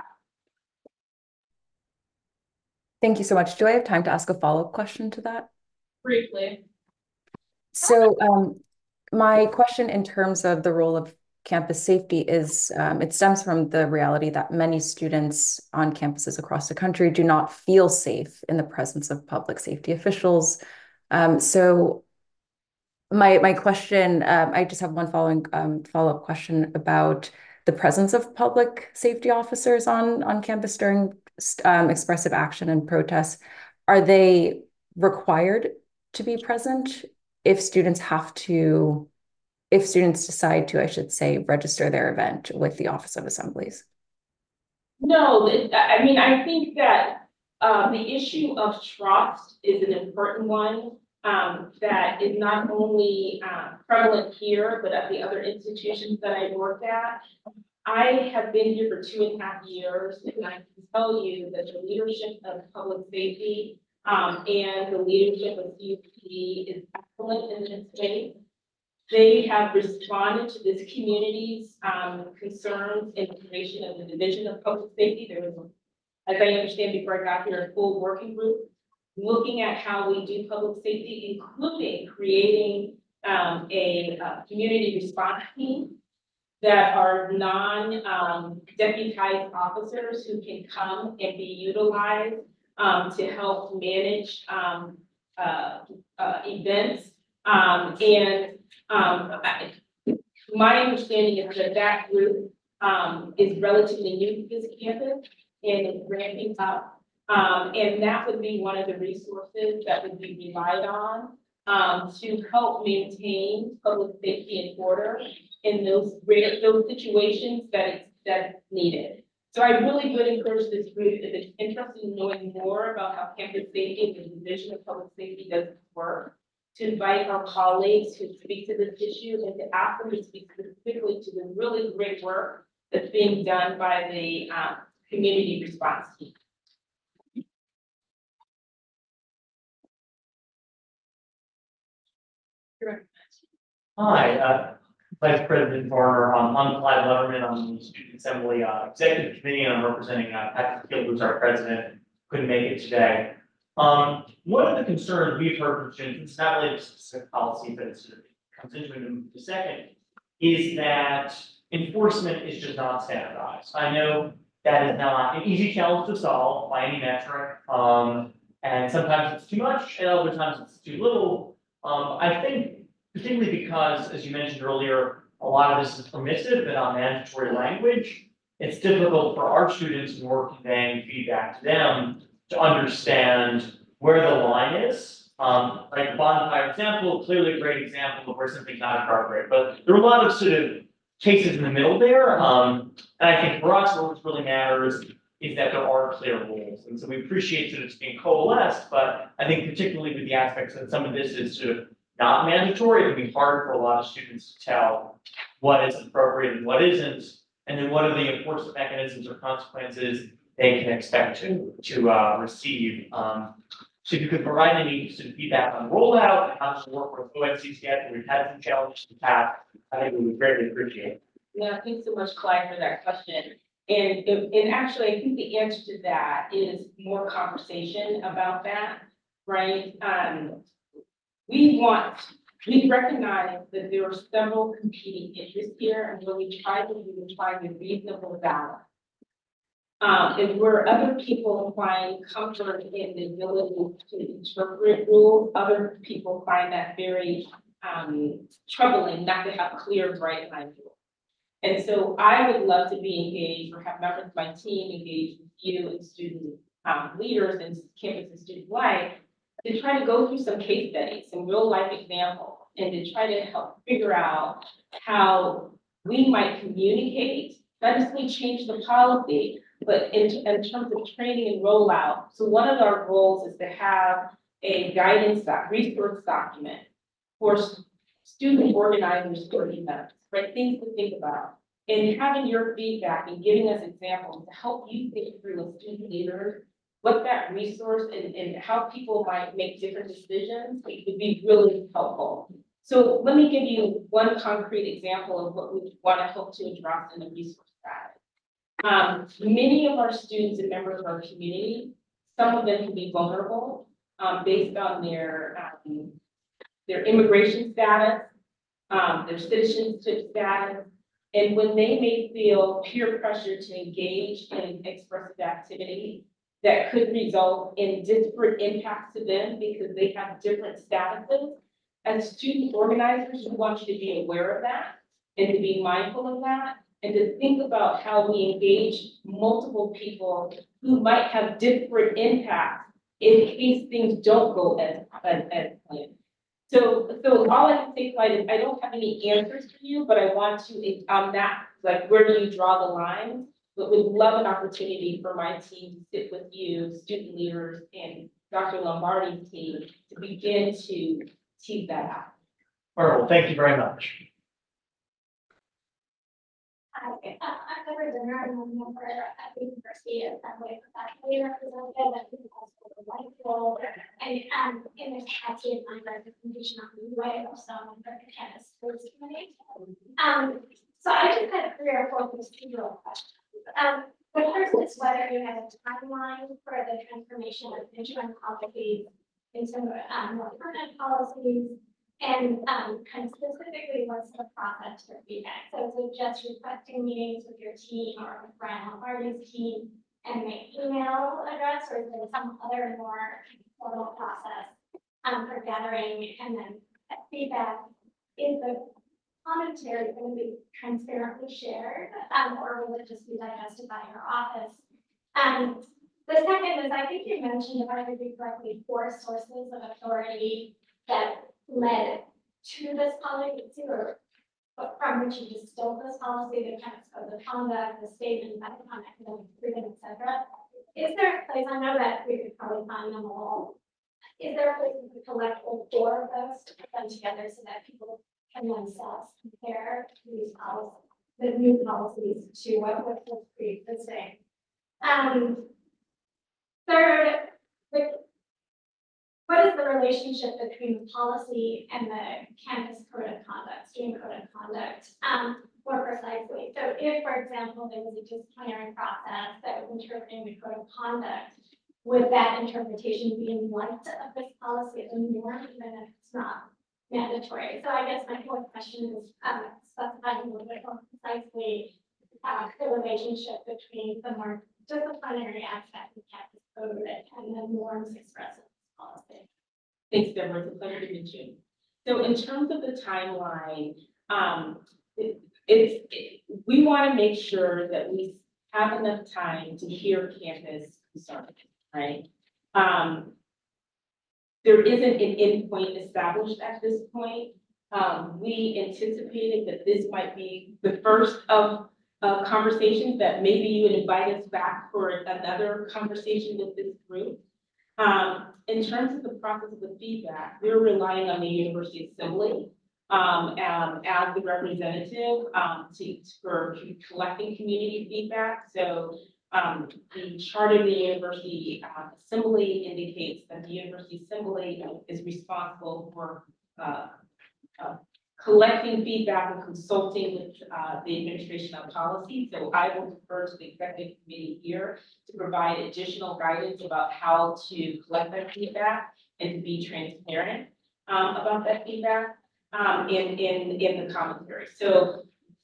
Thank you so much. Do I have time to ask a follow-up question to that? Briefly. So um, my question in terms of the role of campus safety is, um, it stems from the reality that many students on campuses across the country do not feel safe in the presence of public safety officials. Um, so my, my question, um, I just have one following um, follow-up question about the presence of public safety officers on, on campus during um, expressive action and protests. Are they required to be present if students have to if students decide to, I should say, register their event with the Office of Assemblies? No, I mean, I think that uh, the issue of trust is an important one um, that is not only uh, prevalent here, but at the other institutions that I worked at. I have been here for two and a half years, and I can tell you that the leadership of public safety um, and the leadership of C U P D is excellent in this space. They have responded to this community's um, concerns in the creation of the Division of Public Safety. There was, as I understand before I got here, a full working group looking at how we do public safety, including creating um, a, uh community response team that are non um, deputized officers who can come and be utilized um, to help manage um, uh, uh, events. Um, and um, I, my understanding is that that group um, is relatively new to this campus and is ramping up. Um, and that would be one of the resources that would be relied on um, to help maintain public safety and order in those rare, those situations that it's, that's needed. So I really would encourage this group, if it's interested in knowing more about how campus safety and the Division of Public Safety does work, to invite our colleagues who speak to this issue and to ask them to speak specifically to the really great work that's being done by the um, community response team. Hi, uh, Vice President Varner, um, I'm Clyde Letterman, I'm the Student Assembly, uh, Executive Committee, and I'm representing, uh, Patrick Field, who's our president, couldn't make it today. Um, one of the concerns we've heard from students, it's not really a specific policy, but it sort of comes into it in a second, is that enforcement is just not standardized. I know that is not an easy challenge to solve by any metric, um, and sometimes it's too much, and other times it's too little. Um, I think particularly because, as you mentioned earlier, a lot of this is permissive and not mandatory language. It's difficult for our students when we're conveying feedback to them to understand where the line is. Um, like the bonfire example, clearly a great example of where something's not appropriate, but there are a lot of sort of cases in the middle there. Um, and I think for us, what really matters is that there are clear rules. And so we appreciate that it's being coalesced, but I think particularly with the aspects that some of this is sort of not mandatory, it can be hard for a lot of students to tell what is appropriate and what isn't, and then what are the enforcement mechanisms or consequences they can expect to, to uh, receive. Um, so if you could provide any sort of feedback on rollout and how to work with O S C C S, we've had some challenges in the past, I think we would greatly appreciate it. Yeah, thanks so much, Clyde, for that question. And, and actually, I think the answer to that is more conversation about that, right? Um, We want, we recognize that there are several competing interests here, and what we try to do is find a reasonable balance. Um, and where other people find comfort in the ability to interpret rules, other people find that very um, troubling not to have clear, bright line rules. And so I would love to be engaged or have members of my team engaged with you and student um, leaders and campus and student life to try to go through some case studies, some real life examples, and to try to help figure out how we might communicate, not necessarily change the policy, but in, in terms of training and rollout. So one of our goals is to have a guidance doc, resource document for student organizers for events, right? Things to think about. And having your feedback and giving us examples to help you think through as student leaders what that resource and, and how people might make different decisions would be really helpful. So let me give you one concrete example of what we want to help to address in the resource strategy. Um, many of our students and members of our community, some of them can be vulnerable um, based on their, um, their immigration status, um, their citizenship status, and when they may feel peer pressure to engage in expressive activity, that could result in disparate impacts to them because they have different statuses. As student organizers, we want you to be aware of that and to be mindful of that and to think about how we engage multiple people who might have different impacts in case things don't go as, as, as planned. So, so all I can say, Clyde, is I don't have any answers for you, but I want to, um, that, like, where do you draw the line? But would love an opportunity for my team to sit with you, student leaders, and Doctor Lombardi's team to begin to tease that out. Wonderful, thank you very much. Hi, uh, I'm Deborah Dinner, I'm a member at the University of Assembly Faculty Representative at the Hospital of Whitehall. And, um, in the capacity of my representation on the U A, also on the campus sports committee. Um, so I just had three or four procedural questions. Um, the first is whether you have a timeline for the transformation of interim policies into, um, more permanent policies. And um, kind of specifically, what's the process for feedback? So is it just requesting meetings with your team or with Brian Lombardi's team and make email address, or is there some other more formal process um, for gathering and then feedback? Is the commentary going to be transparently shared, um, or will it just be digested by your office? Um, the second is, I think you mentioned, if I heard you correctly, four sources of authority that led to this policy, or but from which you distilled this policy, the kind of code of conduct, the statement about academic freedom, et cetera. Is there a place, I know that we could probably find them all. Is there a place we could collect all four of those to put them together so that people can themselves compare these policies, the new policies to what what was pre-existing? Um, third, the what is the relationship between the policy and the campus code of conduct, student code of conduct, um, more precisely? So if, for example, there was a disciplinary process that was interpreting the code of conduct, would that interpretation be in light of this policy as a norm, even if it's not mandatory? So I guess my fourth question is um, specifying a little bit more precisely uh, the relationship between the more disciplinary aspect of campus code and the norms expressed policy. Thanks, Deborah. It's a pleasure to meet you. So in terms of the timeline, um, it, it's, it, we want to make sure that we have enough time to hear campus concerns, right? Um, there isn't an endpoint established at this point. Um, we anticipated that this might be the first of uh, conversations that maybe you would invite us back for another conversation with this group. Um, in terms of the process of the feedback, we're relying on the University Assembly um, um, as the representative um, to, for collecting community feedback. So um, the charter of the University uh, Assembly indicates that the University Assembly is responsible for uh, uh, collecting feedback and consulting with uh, the administration on policy. So I will defer to the executive committee here to provide additional guidance about how to collect that feedback and to be transparent um, about that feedback um, in, in, in the commentary. So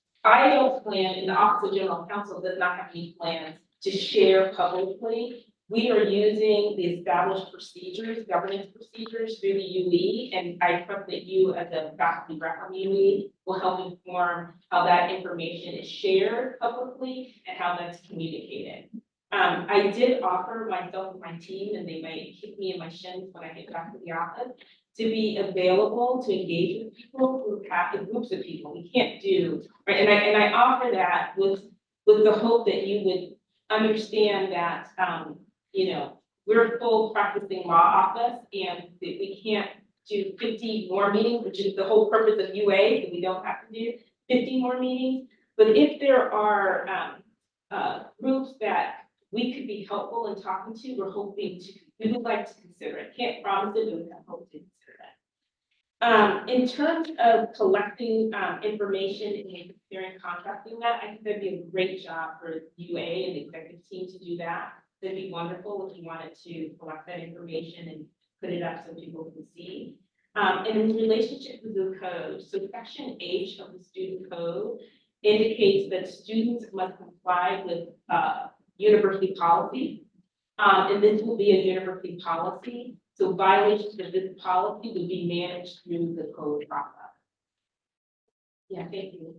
I don't plan, and the Office of General Counsel does not have any plans to share publicly. We are using the established procedures, governance procedures through the U E, and I trust that you as a faculty rep on the U E will help inform how that information is shared publicly and how that's communicated. Um, I did offer myself and my team, and they might kick me in my shins when I get back to the office, to be available to engage with people who have the groups of people we can't do, right? And I, and I offer that with, with the hope that you would understand that, um, you know, we're a full practicing law office and that we can't do fifty more meetings, which is the whole purpose of U A, that we don't have to do fifty more meetings. But if there are um, uh, groups that we could be helpful in talking to, we're hoping to, we would like to consider it. Can't promise it, but we hope to consider that. Um, in terms of collecting um, information and preparing contracting that, I think that'd be a great job for U A and the executive team to do that. That'd be wonderful if you wanted to collect that information and put it up so people can see. Um, and in relationship to the code, so section H of the student code indicates that students must comply with uh, university policy. Um, and this will be a university policy. So violations of this policy will be managed through the code process. Yeah, thank you.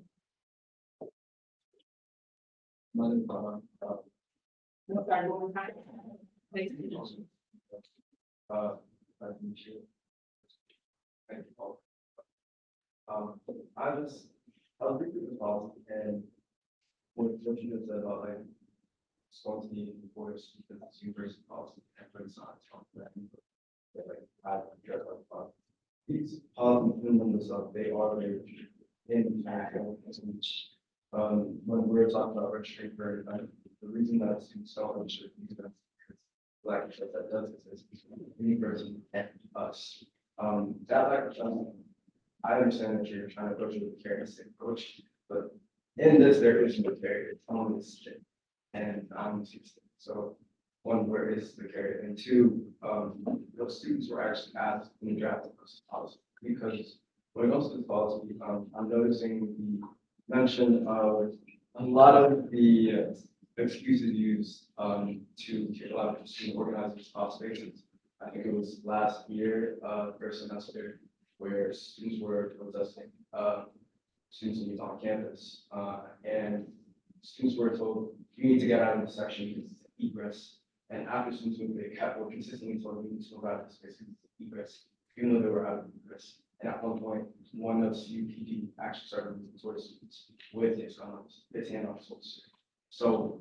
Madam, uh, uh, No, sorry, one more time. Thanks. Uh, I appreciate it. Thank you all. Um, I was, I was reading the policy and what, what you just said about like spontaneity before it's because it's university policy and for it's not on that. But, like, I address like, uh, these policies, and stuff, they are very in the Um, when we were talking about registering for an event, the reason that students don't register for these events is because lack of trust that does exist between any person and us. Um, that lack of trust, I understand that you're trying to approach it with a careless approach, but in this, there is no carrot, it's only a stick. And I'm so one, where is the carrot? And two, um, those students were actually asked in the draft of this policy, because when it comes to this policy, um, I'm noticing the mention of a lot of the uh, excuses used um, to allow student organizers off spaces. I think it was last year, uh, first semester, where students were protesting, uh, students on campus, uh, and students were told, you need to get out of this section because it's egress. And after students moved, they kept were consistently told, you need to move out of this space because it's egress, even though they were out of egress. And at one point, one of C U P D actually started moving towards students with its guns, its hand on soldiers. So,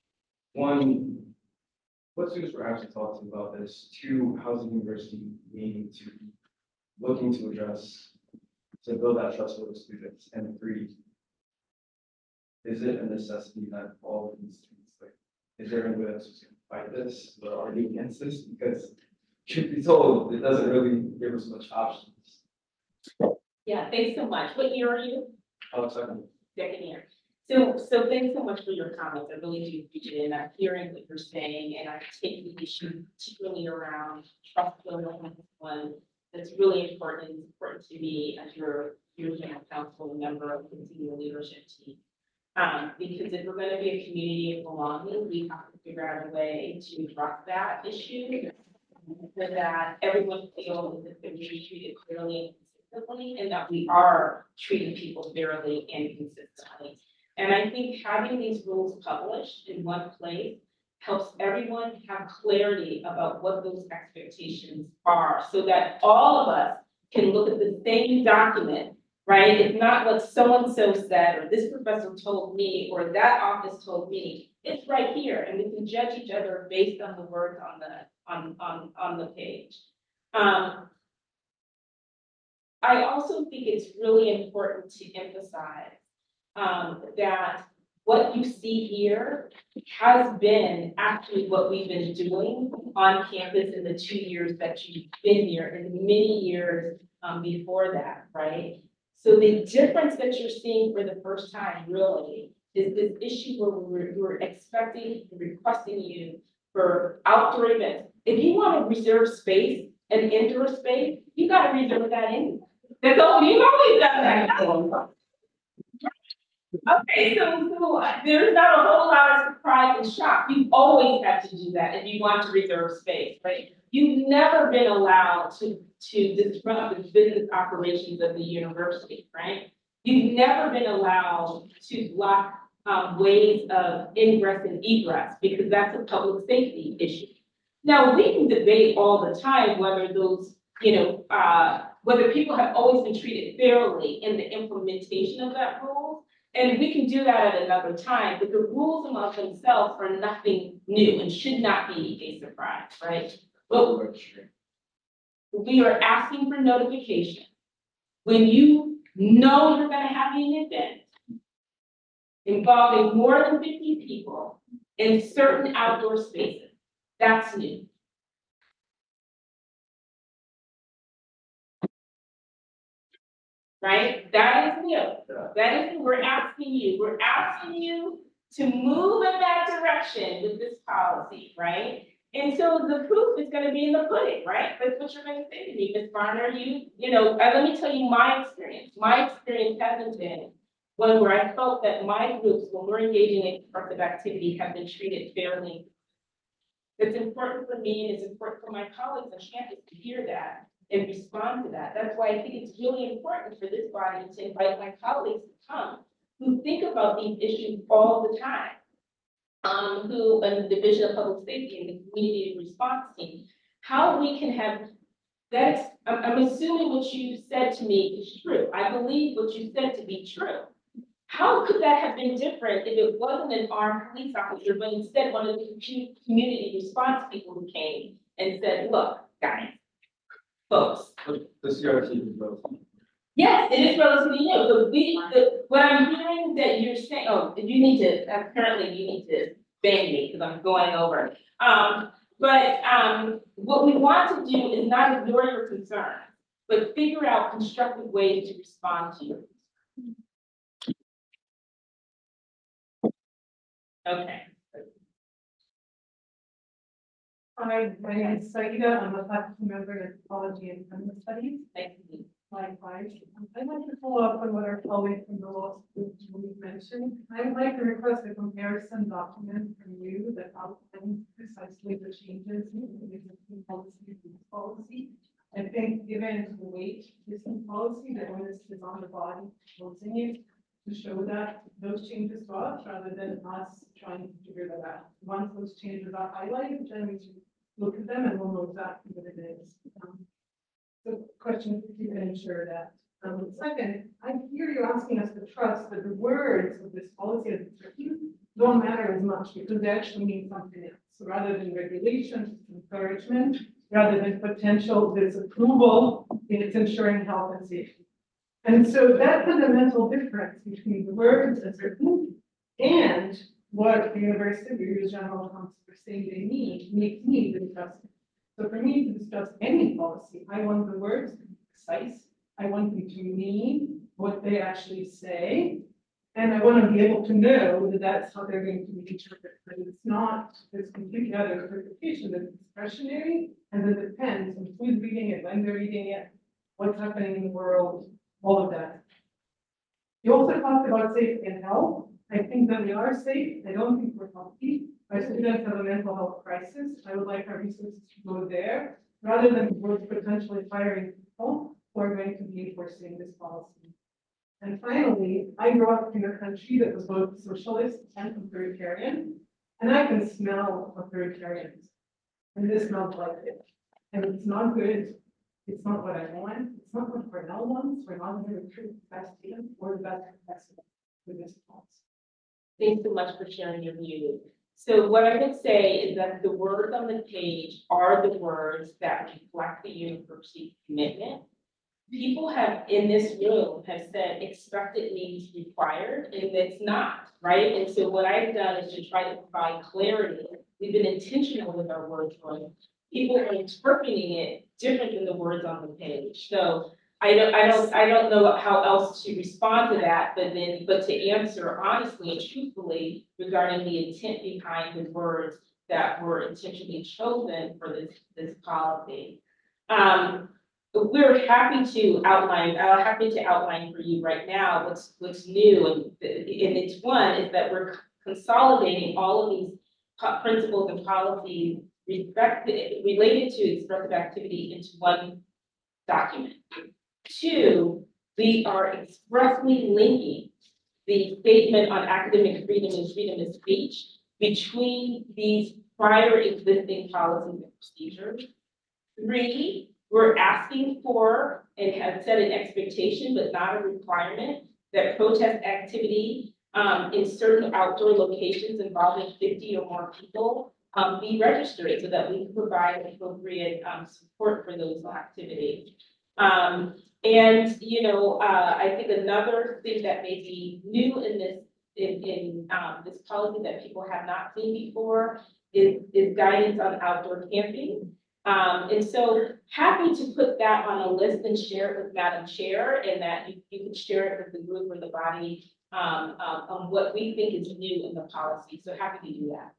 one, what students were actually talking about this. Two, how's the university needing to, looking to address, to build that trust with the students? And three, is it a necessity that all of these students, like, is there any way that's going to fight this or argue against this? Because truth be told, it doesn't really give us much options. Yeah, thanks so much. What year are you? Alex, I can- Second year. So, so thanks so much for your comments. I really do appreciate it. And I'm hearing what you're saying, and I take the issue particularly around trust building one that's really important. It's important to me as your, your general counsel and member of the senior leadership team. Um, because if we're gonna be a community of belonging, we have to figure out a way to address that issue so that everyone feels that they're being treated clearly and consistently, and that we are treating people fairly and consistently. And I think having these rules published in one place helps everyone have clarity about what those expectations are, so that all of us can look at the same document, right? It's not what so-and-so said, or this professor told me, or that office told me. It's right here, and we can judge each other based on the words on the, on, on, on the page. Um, I also think it's really important to emphasize um, that what you see here has been actually what we've been doing on campus in the two years that you've been here, and the many years um, before that, right? So the difference that you're seeing for the first time really is this issue where we're, we're expecting, requesting you for outdoor events. If you want to reserve space, an indoor space, you got to reserve that in. That's all, you've always done that. Okay, so, so uh, there's not a whole lot of surprise and shock. You've always had to do that if you want to reserve space, right? You've never been allowed to, to disrupt the business operations of the university, right? You've never been allowed to block um, ways of ingress and egress, because that's a public safety issue. Now, we can debate all the time whether those, you know, uh, whether people have always been treated fairly in the implementation of that rule. And we can do that at another time, but the rules among themselves are nothing new and should not be a surprise, right? But we are asking for notification. When you know you're gonna have an event involving more than fifty people in certain outdoor spaces, that's new. Right? That is new. That is, we're asking you, we're asking you to move in that direction with this policy, right? And so the proof is gonna be in the pudding, right? That's what you're gonna say to me, Miz Barner. You, you know, uh, let me tell you my experience. My experience hasn't been one where I felt that my groups, when we're engaging in constructive activity, have been treated fairly. It's important for me and it's important for my colleagues on campus to hear that and respond to that. That's why I think it's really important for this body to invite my colleagues to come, who think about these issues all the time. Um, who, and the Division of Public Safety and the Community Response Team, how we can have, that's, I'm, I'm assuming what you said to me is true. I believe what you said to be true. How could that have been different if it wasn't an armed police officer, but instead one of the community response people who came and said, look, guys, folks. The C R T is both. Yes, Yes, it is relatively new, but we, the, what I'm hearing that you're saying, oh, you need to, apparently you need to bang me, because I'm going over. Um, but, um, what we want to do is not ignore your concerns, but figure out constructive ways to respond to you. Okay. Hi, my name is Saida. I'm a faculty member in Anthropology and Feminist Studies. Thank you. Likewise. I'd like to follow up on what our colleague from the law school mentioned. I'd like to request a comparison document from you that outlines precisely the changes in the existing policy and this policy. I think given the weight of this new policy, the onus is on the body proposing it to show that those changes to us rather than us trying to figure that out. Once those changes are highlighted, then we should look at them and we'll know exactly what it is. Um, The question is if you can ensure that. Um, second, I hear you asking us to trust that the words of this policy as it's written don't matter as much because they actually mean something else. So rather than regulation, it's encouragement, rather than potential disapproval, it's ensuring health and safety. And so that fundamental difference between the words as written and what the University of Rio General Council are saying they need makes me discuss. So for me to discuss any policy, I want the words to be precise. I want them to mean what they actually say. And I want to be able to know that that's how they're going to be interpreted. But it's not this completely other interpretation that's discretionary and that depends on who's reading it, when they're reading it, what's happening in the world, all of that. You also talked about safety and health. I think that we are safe. I don't think we're healthy. Our students have a mental health crisis. I would like our resources to go there rather than towards potentially firing people who are going to be enforcing this policy. And finally, I grew up in a country that was both socialist and authoritarian, and I can smell authoritarianism. And this smells like it. And it's not good. It's not what I want. It's not what Cornell wants. We're not going to recruit the best student or the best professor for this policy. Thanks so much for sharing your view. So what I would say is that the words on the page are the words that reflect the university commitment. People have, in this room, have said expected means required, and it's not, right? And so what I've done is to try to provide clarity. We've been intentional with our word choice. People are interpreting it different than the words on the page. So I don't, I don't, I don't know how else to respond to that, but then, but to answer honestly and truthfully regarding the intent behind the words that were intentionally chosen for this, this policy. Um, we're happy to outline, uh, happy to outline for you right now what's, what's new, and, and it's one is that we're consolidating all of these principles and policies respect, related to expressive activity into one document. Two, we are expressly linking the statement on academic freedom and freedom of speech between these prior existing policies and procedures. Three, we're asking for and have set an expectation, but not a requirement, that protest activity um, in certain outdoor locations involving fifty or more people um, be registered so that we can provide appropriate um, support for those activities. Um, and, you know, uh, I think another thing that may be new in this, in, in um, this policy that people have not seen before is, is guidance on outdoor camping. Um, and so happy to put that on a list and share it with Madam Chair, and that you, you can share it with the group or the body um, um, on what we think is new in the policy. So happy to do that.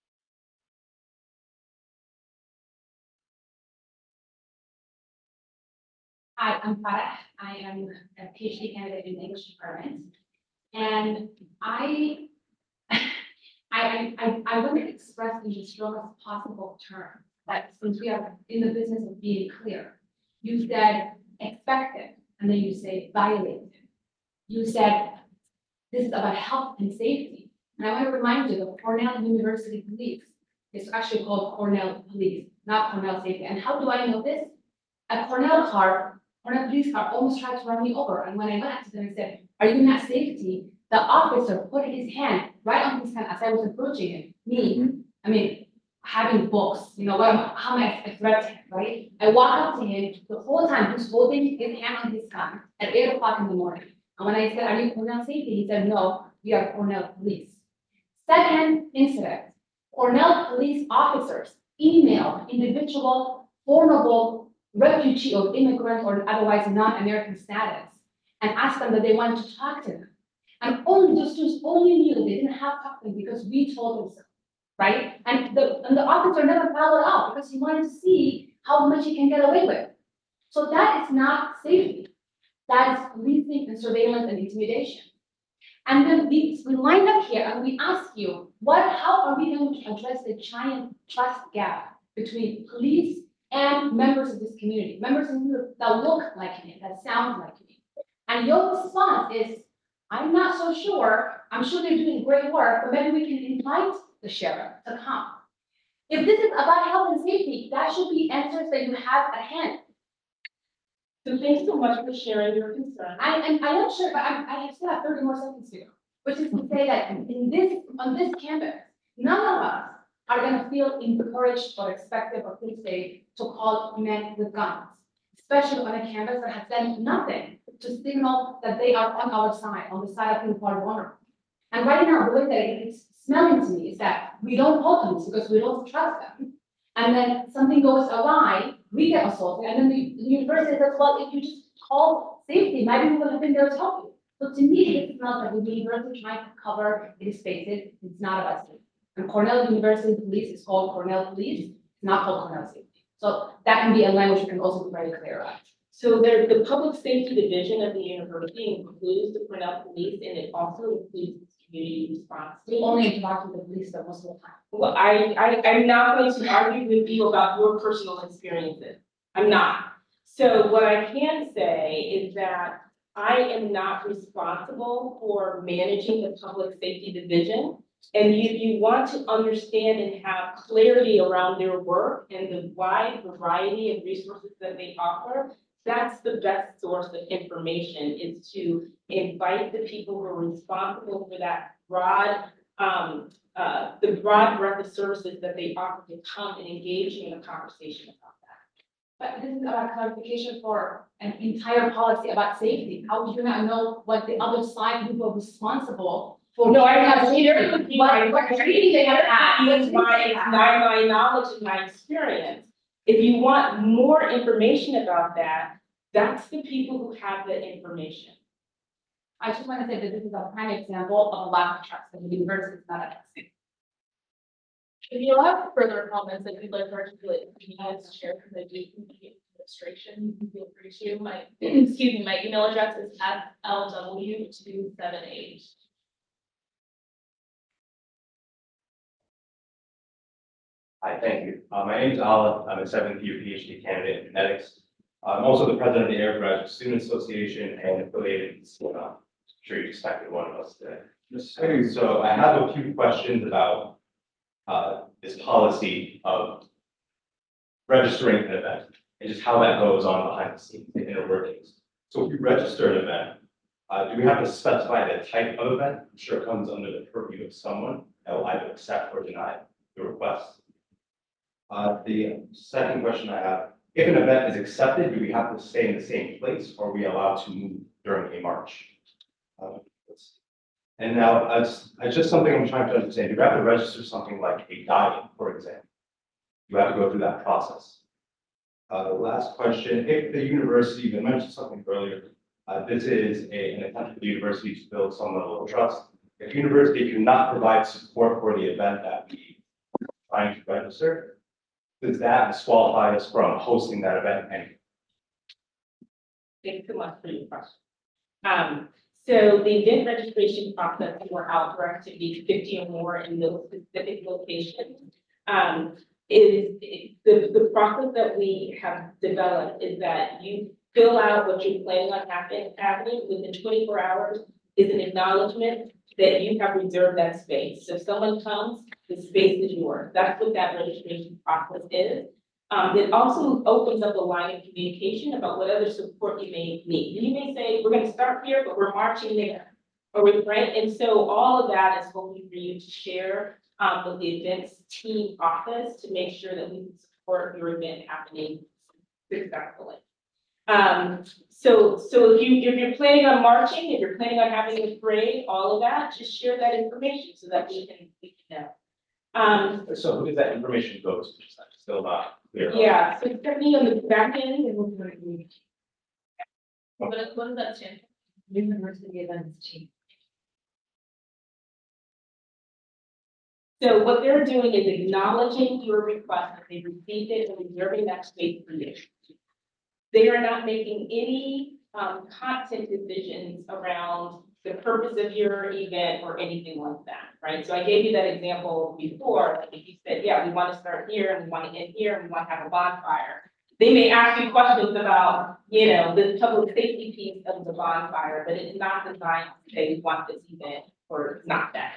Hi, I'm Farah. I am a PhD candidate in the English department. And I, I, I, I want to express in the strongest possible terms that since we are in the business of being clear, you said expected, and then you say violated. You said this is about health and safety. And I want to remind you that Cornell University Police is actually called Cornell Police, not Cornell Safety. And how do I know this? A Cornell car, Cornell police car almost tried to run me over. And when I went to them and said, are you not safety? The officer put his hand right on his hand as I was approaching him. Me, I mean, having books, you know, what, am- how am I a threat to him, right? I walk up to him, the whole time he's holding his hand on his gun at eight o'clock in the morning. And when I said, are you Cornell safety? He said, no, we are Cornell police. Second incident, Cornell police officers emailed individual vulnerable refugee or immigrant or otherwise non-American status and asked them that they wanted to talk to them. And only the students only knew that they didn't have to talk to them because we told them so, right? And the, and the officer never followed up because he wanted to see how much he can get away with. So that is not safety. That is policing and surveillance and intimidation. And then we, we line up here and we ask you, what, how are we going to address the giant trust gap between police and members of this community, members of the community that look like me, that sound like me? And your response is, I'm not so sure, I'm sure they're doing great work, but maybe we can invite the sheriff to come. If this is about health and safety, that should be answers that you have at hand. So thanks so much for sharing your concern. I, and I am sure, but I'm, I still have thirty more seconds to go, which is to say that in this, on this campus, none of us are gonna feel encouraged or expected or feel safe to call men with guns, especially on a campus that has done nothing to signal that they are on our side, on the side of being part vulnerable. And right now, the way that it's smelling to me is that we don't call police because we don't trust them. And then something goes awry, we get assaulted, and then the, the university says, well, if you just call safety, maybe we would have been there to help you. So to me, it smells like the university trying to cover its spaces. It's not about safety. And Cornell University Police is called Cornell Police, it's not called Cornell Safety. So that can be a language you can also be very clear about. So there, the public safety division of the university includes the Cornell Police, and it also includes community response. We only interact with the police the most of the time. Well, I, I, I'm not going to argue with you about your personal experiences. I'm not. So what I can say is that I am not responsible for managing the public safety division. And if you want to understand and have clarity around their work and the wide variety of resources that they offer, that's the best source of information, is to invite the people who are responsible for that broad, um, uh, the broad breadth of services that they offer to come and engage in a conversation about that. But this is about clarification for an entire policy about safety. How would you not know what the other side group are responsible for? No, I have shared with you my, What what training they have had. what my, training they my, have. my knowledge and my experience. If you want more information about that, that's the people who have the information. I just want to say that this is a prime example of a lack of trust, and the university is not addressing. If you have further comments that you'd like to articulate, you can share, because I do communicate with administration, you can feel free to. My, excuse me, my email address is f l w two seven eight. Hi, thank you. Uh, my name is Olive. I'm a seventh year PhD candidate in genetics. I'm also the president of the Air Graduate Student Association and affiliated with SINA. I'm sure you expected one of us today. So I have a few questions about uh, this policy of registering an event and just how that goes on behind the scenes, the inner workings. So if you register an event, uh, do we have to specify the type of event? I'm sure it comes under the purview of someone that will either accept or deny the request. Uh, the second question I have, if an event is accepted, do we have to stay in the same place, or are we allowed to move during a march? Uh, and now, as, as just something I'm trying to understand, do you have to register something like a diet, for example? You have to go through that process. Uh, the last question, if the university, you mentioned something earlier, uh, this is a, an attempt for the university to build some level of trust. If the university cannot provide support for the event that we are trying to register, does that disqualify us from hosting that event anyway? Thanks so much for your question. Um, so the event registration process for outdoor activities, fifty or more in those specific locations, um, is is the, the process that we have developed is that you fill out what you're planning on happening, happening within twenty-four hours is an acknowledgement that you have reserved that space. So if someone comes, the space is yours. That's what that registration process is. Um, it also opens up a line of communication about what other support you may need. You may say, we're gonna start here, but we're marching there. Or we, right? And so all of that is hoping for you to share um, with the events team office to make sure that we can support your event happening successfully. Um, so, so if you, if you're planning on marching, if you're planning on having a parade, all of that, just share that information so that we can, we can know. Um, So who does that information go to? Just like, still not clear. yeah, so Stephanie on the back end, and we'll do it. What, what does that stand for? University events team. So what they're doing is acknowledging your request, that they received it and reserving that space for you. They are not making any um content decisions around the purpose of your event or anything like that, right? So I gave you that example before, like if you said, yeah, we want to start here and we want to end here and we want to have a bonfire. They may ask you questions about, you know, the public safety piece of the bonfire, but it's not designed to say we want this event or it's not that.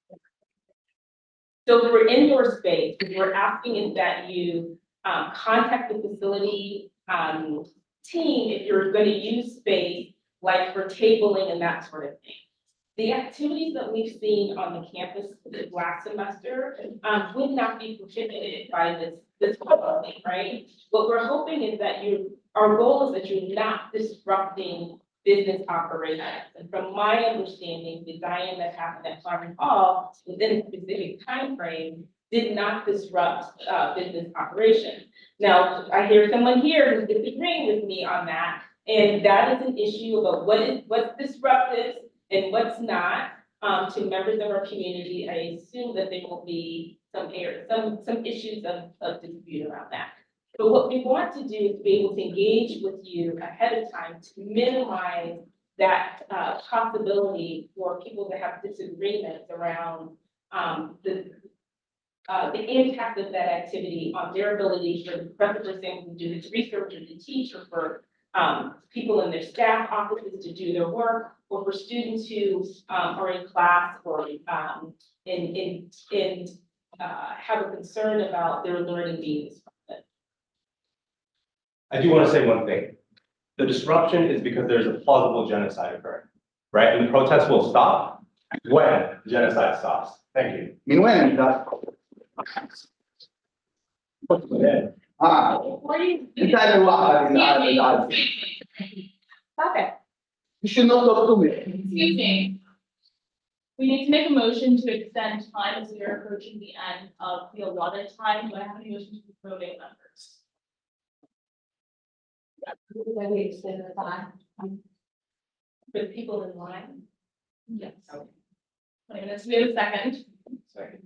So for indoor space, what we're asking is that you um, contact the facility um, team if you're going to use space, like for tabling and that sort of thing. The activities that we've seen on the campus this last semester um, would not be prohibited by this, this policy, right? What we're hoping is that you, our goal is that you're not disrupting business operations. And from my understanding, the Diane that happened at Farming Hall within a specific time frame did not disrupt uh, business operations. Now, I hear someone here who's disagreeing with me on that, and that is an issue about what is what's disruptive and what's not. Um, to members of our community, I assume that there will be some air, some some issues of, of dispute around that. But what we want to do is be able to engage with you ahead of time to minimize that uh, possibility for people to have disagreements around um, the uh, the impact of that activity on their ability for the professor, for example, to do his research or to teach, or for um, people in their staff offices to do their work, or for students who um, are in class or um, in in in uh, have a concern about their learning being disrupted. I do want to say one thing. The disruption is because there's a plausible genocide occurring, right? And the protests will stop when the genocide stops. Thank you. Meanwhile, that. Ah, Before you. Italian water is hard, is hard. Stop it. You should not talk to me. Excuse me. We need to make a motion to extend time as we are approaching the end of the allotted time. Do I have any motion to promote members? Then we extend the time. For the people in line. Yes. Twenty minutes, we have a second. Sorry.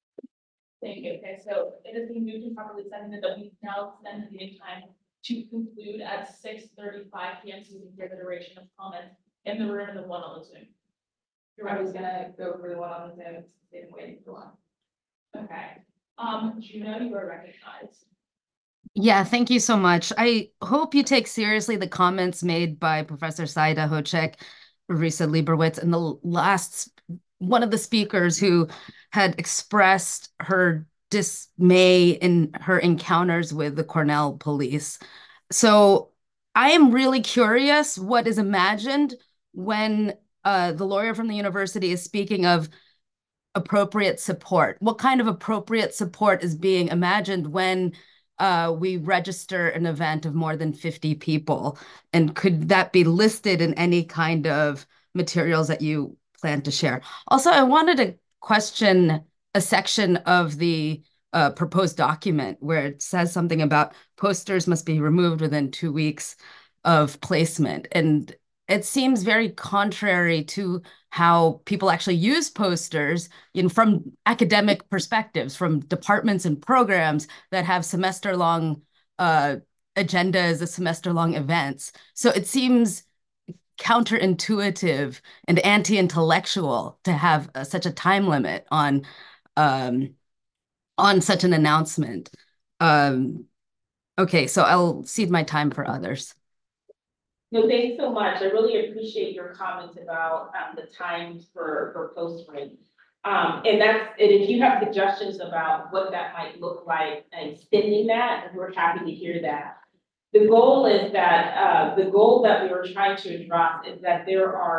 Thank you. Okay, so it has been moved and properly seconded that we now extend the meeting time to conclude at six thirty-five P M. So we can hear the duration of comments in the room and the one on the Zoom. I was gonna go over the one on the Zoom, they've been waiting for one. Okay, um, Juno, you are recognized. Yeah, thank you so much. I hope you take seriously the comments made by Professor Saida Hochek, Risa Lieberwitz, and the last one of the speakers who had expressed her dismay in her encounters with the Cornell police. So I am really curious what is imagined when uh, the lawyer from the university is speaking of appropriate support. What kind of appropriate support is being imagined when uh, we register an event of more than fifty people? And could that be listed in any kind of materials that you plan to share? Also, I wanted to question a section of the uh, proposed document where it says something about posters must be removed within two weeks of placement. And it seems very contrary to how people actually use posters in from academic perspectives, from departments and programs that have semester-long uh, agendas, semester-long events. So it seems counterintuitive and anti-intellectual to have uh, such a time limit on um, on such an announcement. Um, okay, so I'll cede my time for others. No, thanks so much. I really appreciate your comments about um, the times for, for posting. Um, and that's, and if you have suggestions about what that might look like and extending that, we're happy to hear that. The goal is that, uh, the goal that we were trying to address is that there are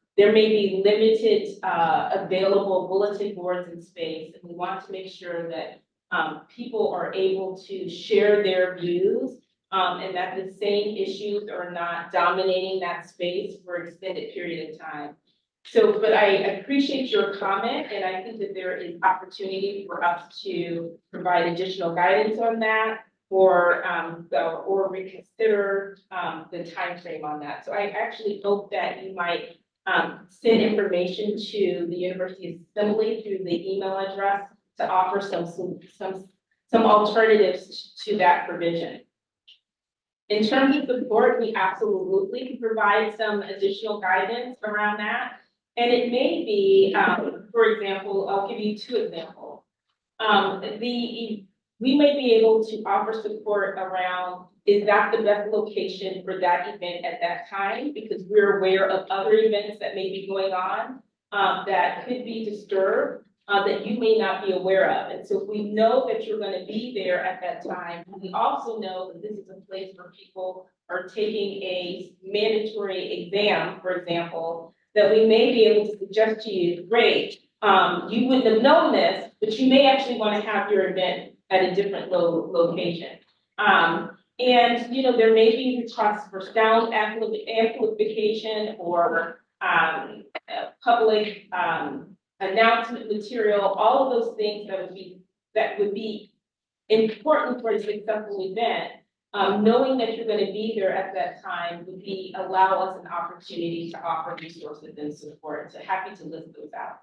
there may be limited, uh, available bulletin boards in space, and we want to make sure that, um, people are able to share their views, um, and that the same issues are not dominating that space for an extended period of time. So, but I appreciate your comment, and I think that there is opportunity for us to provide additional guidance on that, or, um, go- or reconsider, um, the timeframe on that. So I actually hope that you might, um, send information to the University Assembly through the email address to offer some, some, some, some alternatives to that provision. In terms of support, we absolutely can provide some additional guidance around that. And it may be, um, for example, I'll give you two examples. Um, the, we may be able to offer support around, is that the best location for that event at that time? Because we're aware of other events that may be going on, um, that could be disturbed, uh, that you may not be aware of. And so if we know that you're gonna be there at that time, we also know that this is a place where people are taking a mandatory exam, for example, that we may be able to suggest to you, great, um, you wouldn't have known this, but you may actually wanna have your event at a different lo- location. Um, and, you know, there may be requests for sound ampli- amplification or, um, uh, public, um, announcement material, all of those things that would be, that would be important for a successful event. Um, knowing that you're gonna be there at that time would be, allow us an opportunity to offer resources and support. So happy to list those out.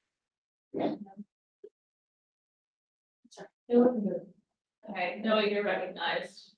Okay, no, you're recognized.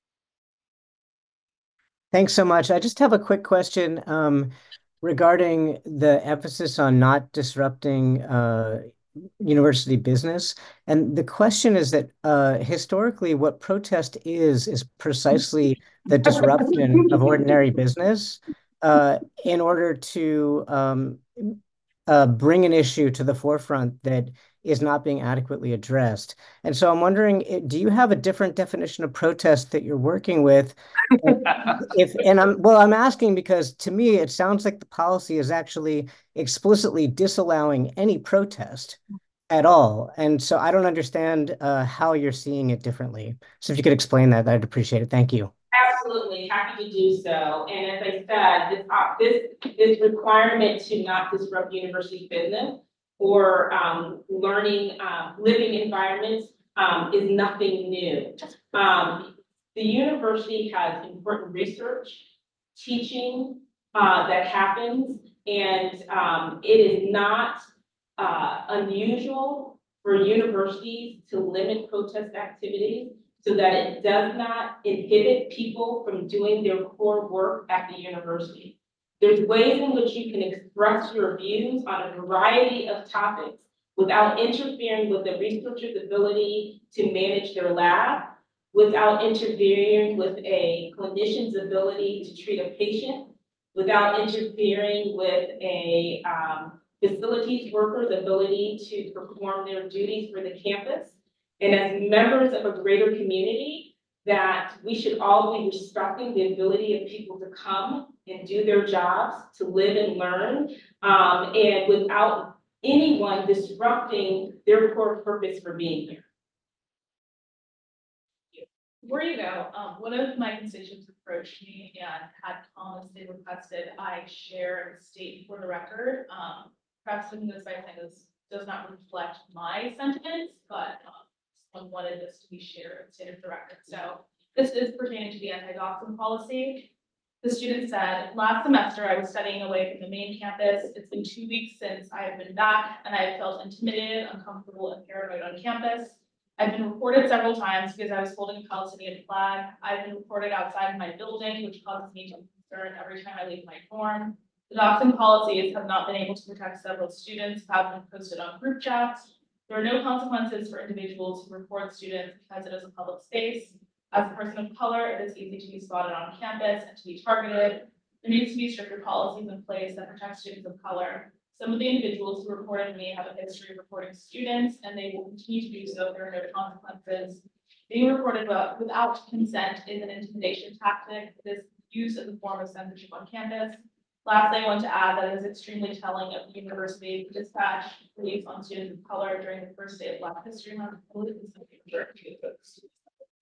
Thanks so much. I just have a quick question um, regarding the emphasis on not disrupting uh, university business. And the question is that uh, historically, what protest is, is precisely the disruption of ordinary business uh, in order to um, uh, bring an issue to the forefront that is not being adequately addressed. And so I'm wondering, eh, do you have a different definition of protest that you're working with? If, and I'm, well, I'm asking because to me, it sounds like the policy is actually explicitly disallowing any protest at all. And so I don't understand uh, how you're seeing it differently. So if you could explain that, I'd appreciate it. Thank you. Absolutely, happy to do so. And as I said, this, uh, this, this requirement to not disrupt university business or um, learning, um, living environments um, is nothing new. Um, the university has important research, teaching uh, that happens, and um, it is not uh, unusual for universities to limit protest activities so that it does not inhibit people from doing their core work at the university. There's ways in which you can express your views on a variety of topics without interfering with the researcher's ability to manage their lab, without interfering with a clinician's ability to treat a patient, without interfering with a um, facilities worker's ability to perform their duties for the campus. And as members of a greater community, that we should all be respecting the ability of people to come and do their jobs, to live and learn, um, and without anyone disrupting their core purpose for being here. Before you go, um, one of my constituents approached me and had comments they requested I share and state for the record. Um, perhaps something this by saying this does not reflect my sentiments, but um, someone wanted this to be shared and stated for the record. So this is pertaining to the anti-doxing policy. The student said, last semester I was studying away from the main campus. It's been two weeks since I have been back and I have felt intimidated, uncomfortable, and paranoid on campus. I've been reported several times because I was holding a Palestinian flag. I've been reported outside of my building, which causes me to be concerned every time I leave my dorm. The doxing policies have not been able to protect several students who have been posted on group chats. There are no consequences for individuals who report students because it is a public space. As a person of color, it is easy to be spotted on campus and to be targeted. There needs to be stricter policies in place that protect students of color. Some of the individuals who reported me have a history of reporting students, and they will continue to do so if there are no consequences. Being reported without consent is an intimidation tactic. It is used as a form of censorship on campus. Last thing I want to add that is extremely telling of the university dispatch police on students of color during the first day of Black History Month. I believe it's something directly to the students.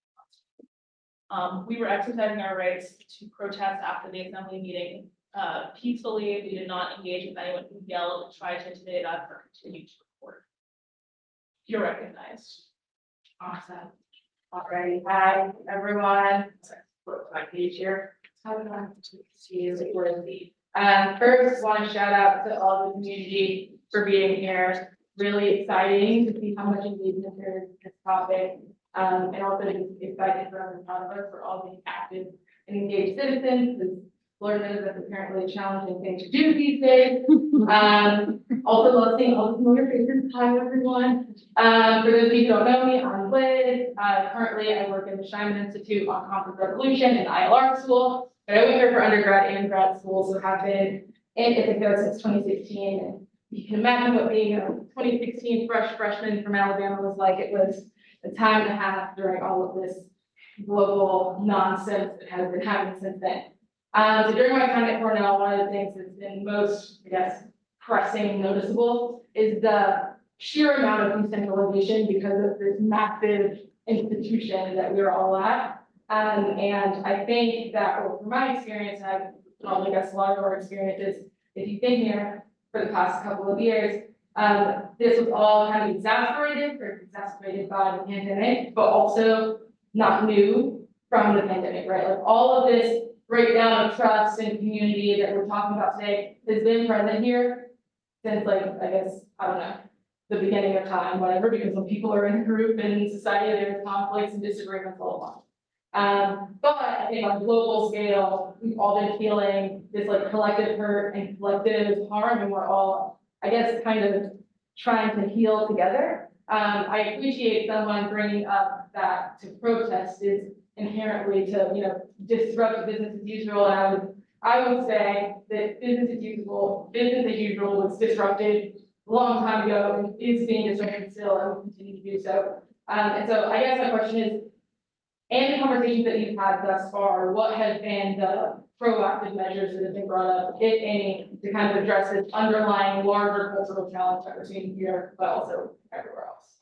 Um, we were exercising our rights to protest after the assembly meeting uh, peacefully. We did not engage with anyone who yelled and tried to intimidate us or continue to record. You're recognized. Awesome. All righty, hi, everyone. Sorry, flip my page here. How do I see you? Where is the- Um, first, want to shout out to all the community for being here. Really exciting to see how much engagement there is in this topic. Um, and also just excited for every one of us for all being active and engaged citizens. Because Lord knows that's apparently a challenging thing to do these days. Um, also love seeing all the familiar faces. Hi, everyone. Um, for those of you who don't know me, I'm Liz. Uh, currently I work in the Scheinman Institute on Conflict Resolution and I L R school. But I went here for undergrad and grad school, so have been in Ithaca since twenty sixteen. And you can imagine what being a twenty sixteen fresh freshman from Alabama was like. It was a time and a half during all of this global nonsense that has been happening since then. Um, so during my time at Cornell, one of the things that's been most, I guess, pressing and noticeable is the sheer amount of decentralization because of this massive institution that we're all at. Um, and I think that, well, from my experience, and I've probably guess a lot of our experiences, if you've been here for the past couple of years, um, this was all kind of exasperated or exacerbated by the pandemic, but also not new from the pandemic, right? Like all of this breakdown of trust and community that we're talking about today has been present here since, like, I guess, I don't know, the beginning of time, whatever, because when people are in a group and in society, there's conflicts and disagreements all along. Um, but I think on a global scale, we've all been feeling this like collective hurt and collective harm, and we're all, I guess, kind of trying to heal together. Um, I appreciate someone bringing up that to protest is inherently to, you know, disrupt business as usual. And I would, I would say that business as usual, business as usual was disrupted a long time ago and is being disrupted still and will continue to do so. Um, and so I guess my question is, and the conversations that you've had thus far, what have been the proactive measures that have been brought up, if any, to kind of address this underlying larger cultural challenge that we're seeing here, but also everywhere else?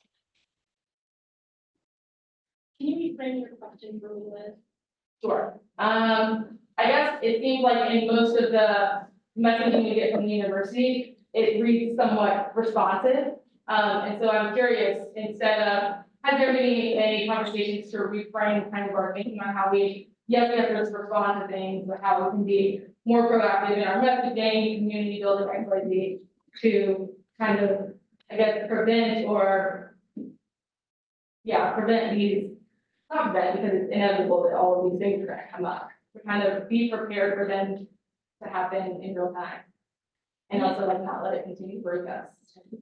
Can you reframe your question for me, Liz? Sure. Um, I guess it seems like in most of the messaging we get from the university, it reads somewhat responsive. Um, and so I'm curious, instead of, has there been any conversations to reframe kind of our thinking on how we, yes, we have to respond to things, but how we can be more proactive in our messaging, community building, X Y Z, to kind of, I guess, prevent or, yeah, prevent these, not prevent, because it's inevitable that all of these things are going to come up, to kind of be prepared for them to happen in real time. And also like not let it continue to break us.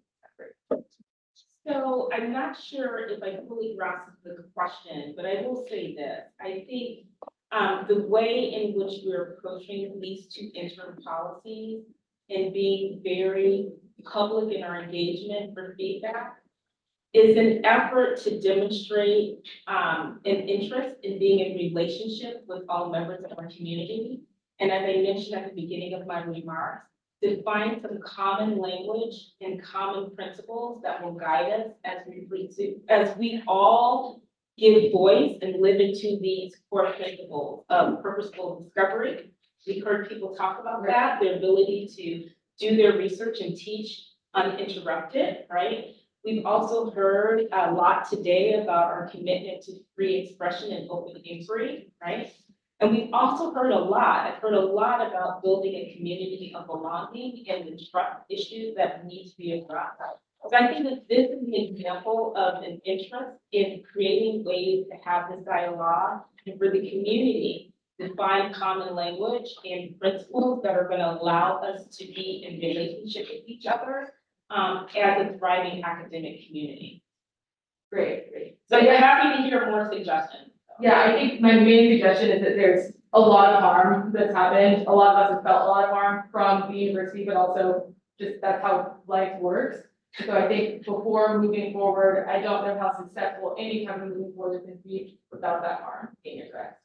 So I'm not sure if I fully grasp the question, but I will say this. I think um, the way in which we're approaching these two interim policies and being very public in our engagement for feedback is an effort to demonstrate um, an interest in being in relationship with all members of our community. And as I mentioned at the beginning of my remarks, to find some common language and common principles that will guide us as we pursue, as we all give voice and live into these core principles of purposeful discovery. We've heard people talk about that, their ability to do their research and teach uninterrupted, right? We've also heard a lot today about our commitment to free expression and open inquiry, right? And we've also heard a lot, I've heard a lot about building a community of belonging and the trust issues that need to be addressed. So I think that this is an example of an interest in creating ways to have this dialogue and for the community to find common language and principles that are going to allow us to be in relationship with each other um, as a thriving academic community. Great, great. So I'm happy to hear more suggestions. Yeah, I think my main suggestion is that there's a lot of harm that's happened. A lot of us have felt a lot of harm from the university, but also just that's how life works. So I think before moving forward, I don't know how successful any kind of moving forward can be without that harm being addressed.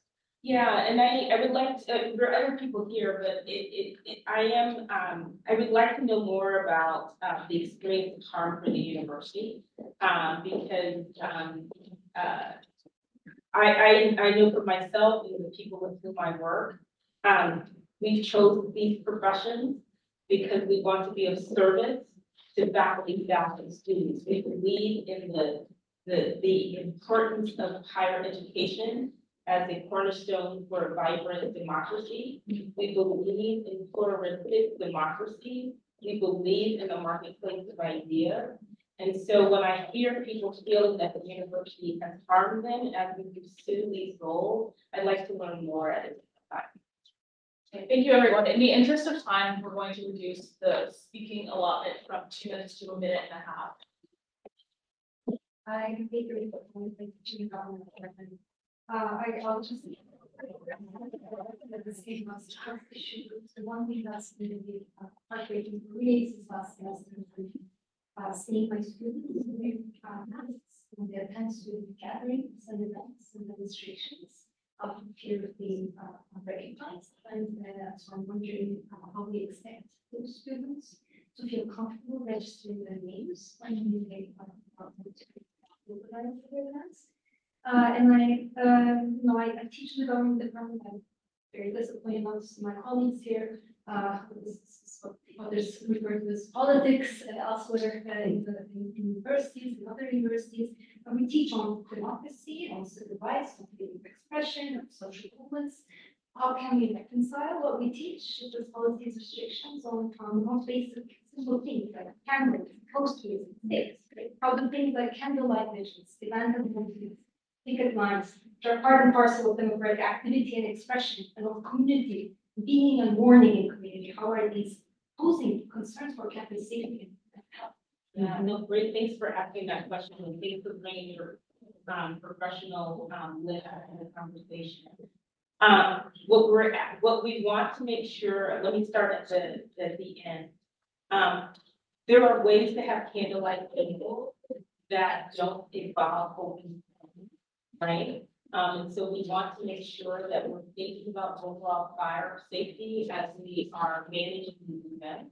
Yeah, and I, I would like to, there are other people here, but it, it, it, I am, um, I would like to know more about, uh, the experience of harm for the university. Um, because, um, uh, I, I, I know for myself and the people with whom I work, um, we've chosen these professions because we want to be of service to faculty, staff, and students. We believe in the, the, the importance of higher education as a cornerstone for a vibrant democracy. We believe in pluralistic democracy. We believe in the marketplace of ideas. And so when I hear people feeling that the university has harmed them as we pursue these goals, I'd like to learn more at this time. Okay, thank you, everyone. In the interest of time, we're going to reduce the speaking allotment from two minutes to a minute and a half. I completely agree with you. Uh, I, I'll just. The same as trust issues, the one thing that's really uh, heartbreaking for me is last semester, uh, seeing my students with uh, masks when they attend student gatherings and events and demonstrations of fear of being uh, recognized. And uh, so I'm wondering uh, how we expect those students to feel comfortable registering their names when they uh, organize their events. Uh, and I, uh, you know, I, I teach in the government department. I'm very disappointed amongst my colleagues here. Uh, this is what others refer to as politics and elsewhere uh, in the in universities and other universities. And we teach on democracy, on civil rights, on freedom of expression, on social movements. How can we reconcile what we teach with those policies, restrictions on, on most basic simple things like cameras, posters, and sticks? How do things like candlelight vigils, event and movements, picket lines, which are part and parcel of democratic activity and expression and of community, being and mourning in community, how are these posing concerns for campus safety and health? Yeah, no, great, thanks for asking that question, and thanks for bringing your, um, professional, um, list in the conversation. Um, what we're, at- what we want to make sure, let me start at the, at the end. Um, there are ways to have candlelight vigils that don't involve open, right? Um, and so we want to make sure that we're thinking about overall fire safety as we are managing these events.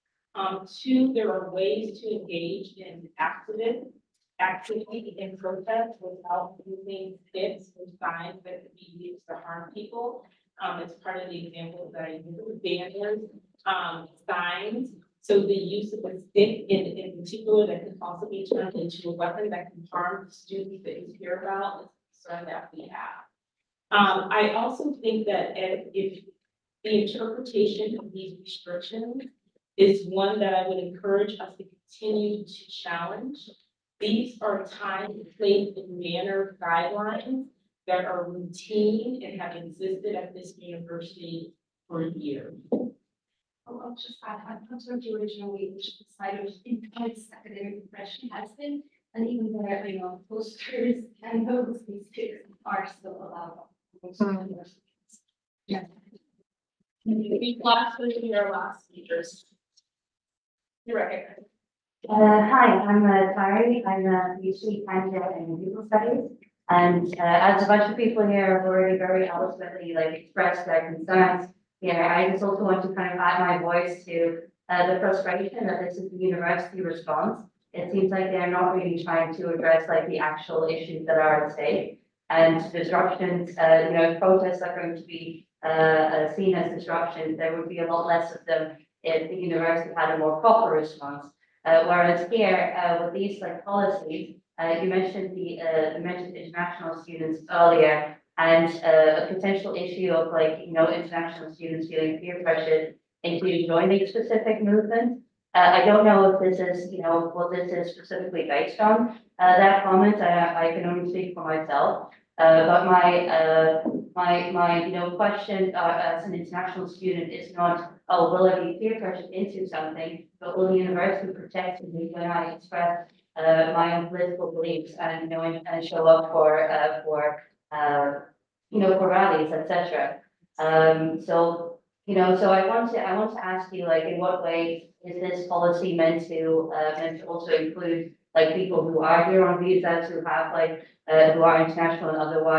Um, two, there are ways to engage in activist activity in protest without using sticks or signs that could be used to harm people. Um, it's part of the example that I used, banners, um, signs. So the use of a stick in, in particular that could also be turned into a weapon that can harm the students that you hear about is a concern that we have. Um, I also think that if, if the interpretation of these restrictions is one that I would encourage us to continue to challenge. These are time, place, and manner guidelines that are routine and have existed at this university for years. I'll I'll just add, I'm not sure the originally, which the side of intense academic repression has been, and even there, you know, posters and those these sticks are still allowed. Yeah. The last one, your last speakers. You're right. Uh, hi, I'm uh, Tari. I'm a PhD candidate in legal studies. And uh, as a bunch of people here have already very eloquently like expressed their concerns here, I just also want to kind of add my voice to uh, the frustration that this is the university response. It seems like they're not really trying to address like the actual issues that are at stake. And disruptions, uh, you know, if protests are going to be uh, uh, seen as disruptions, there would be a lot less of them if the university had a more proper response. Uh, whereas here, uh, with these like policies, uh, you mentioned the uh, you mentioned international students earlier, and uh, a potential issue of like you know international students feeling peer pressured into joining specific movements. Uh, I don't know if this is you know what this is specifically based on. Uh, that comment, I, I can only speak for myself. Uh, but my uh, my my you know question uh, as an international student is not, oh, will I be peer pressured into something, but will the university protect me when I express uh, my own political beliefs and you know and, and show up for uh, for uh, you know for rallies, et cetera. Um, so you know, so I want to I want to ask you, like, in what way is this policy meant to uh, meant to also include like people who are here on visas, who have like uh, who are international and otherwise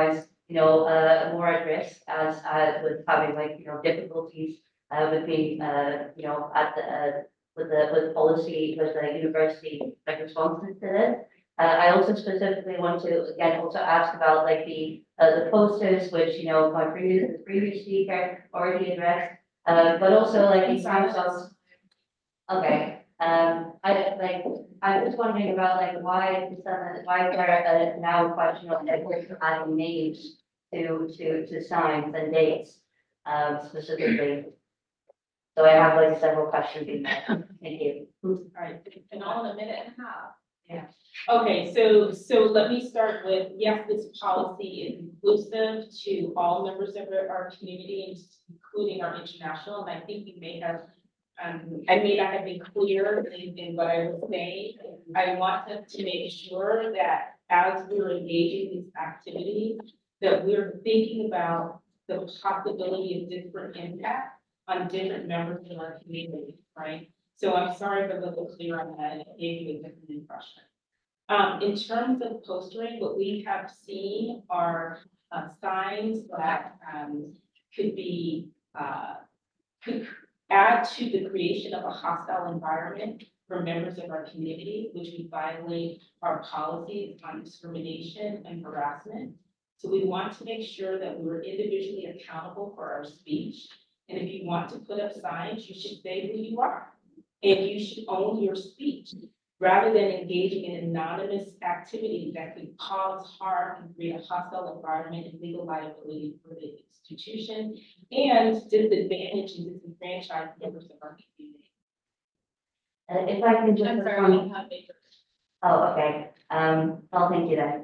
you know, uh, more at risk as, uh, with having like, you know, difficulties, uh, with being, uh, you know, at the, uh, with the, with policy, with the university, like responses to this. Uh, I also specifically want to, again, also ask about like the, uh, the posters, which, you know, my previous, the previous speaker already addressed. Uh, but also like in terms of, okay, um, I, like, I was wondering about like why, some- why there uh, now a question of like adding names to, to, to signs and dates, um, specifically. So I have like several questions in there. Thank you. All right, and all in a minute and a half. Yeah. Okay, so, so let me start with, yes, this policy is inclusive to all members of our, our community, including our international, and I think we may have, um, I may not have been clear in, in what I was saying. I want to, to make sure that as we're engaging these activities, that we're thinking about the possibility of different impact on different members of our community, right? So I'm sorry if I wasn't clear on that, and it gave you a different impression. Um, in terms of postering, what we have seen are, uh, signs that, um, could be, uh, could add to the creation of a hostile environment for members of our community, which would violate our policies on discrimination and harassment. So we want to make sure that we're individually accountable for our speech. And if you want to put up signs, you should say who you are. And you should own your speech, rather than engaging in anonymous activities that could cause harm and create a hostile environment and legal liability for the institution and disadvantage and disenfranchise members of our community. Uh, if I can just. I'm sorry, respond- we don't have papers. Oh, okay, um, well, thank you then.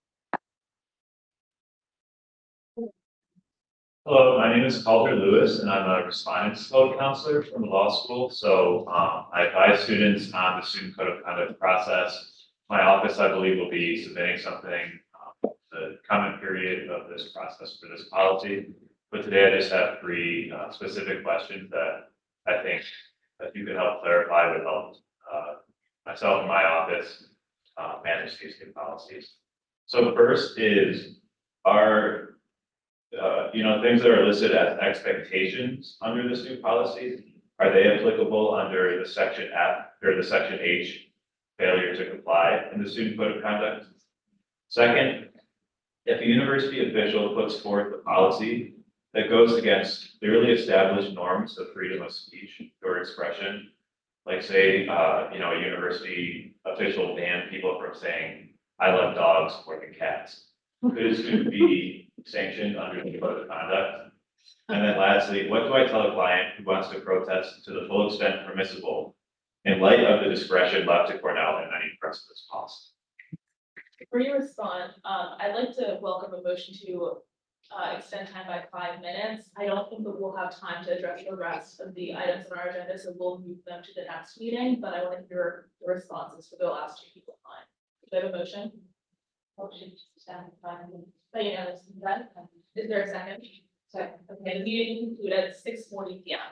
Hello, my name is Calder Lewis, and I'm a respondents code counselor from the law school. So um, I advise students on the student code of conduct process. My office, I believe, will be submitting something, um, the comment period of this process for this policy. But today I just have three uh, specific questions that I think that you could help clarify would help uh, myself and my office uh, manage these new policies. So the first is, are Uh, you know, things that are listed as expectations under this new policy, are they applicable under the section F or the section H, failure to comply in the student code of conduct? Second, if a university official puts forth a policy that goes against clearly established norms of freedom of speech or expression, like say, uh, you know, a university official banned people from saying, "I love dogs" more than cats. Could a student be sanctioned under the code of conduct? And then lastly, what do I tell a client who wants to protest to the full extent permissible in light of the discretion left to Cornell in many parts of this policy? Before you respond, um, I'd like to welcome a motion to uh, extend time by five minutes. I don't think that we'll have time to address the rest of the items on our agenda, so we'll move them to the next meeting, but I want to hear the responses for the last two people on. Do I have a motion? Motion to extend five minutes. But you know, this is done. Is there a second? Second. Okay, the meeting concluded at six forty P M.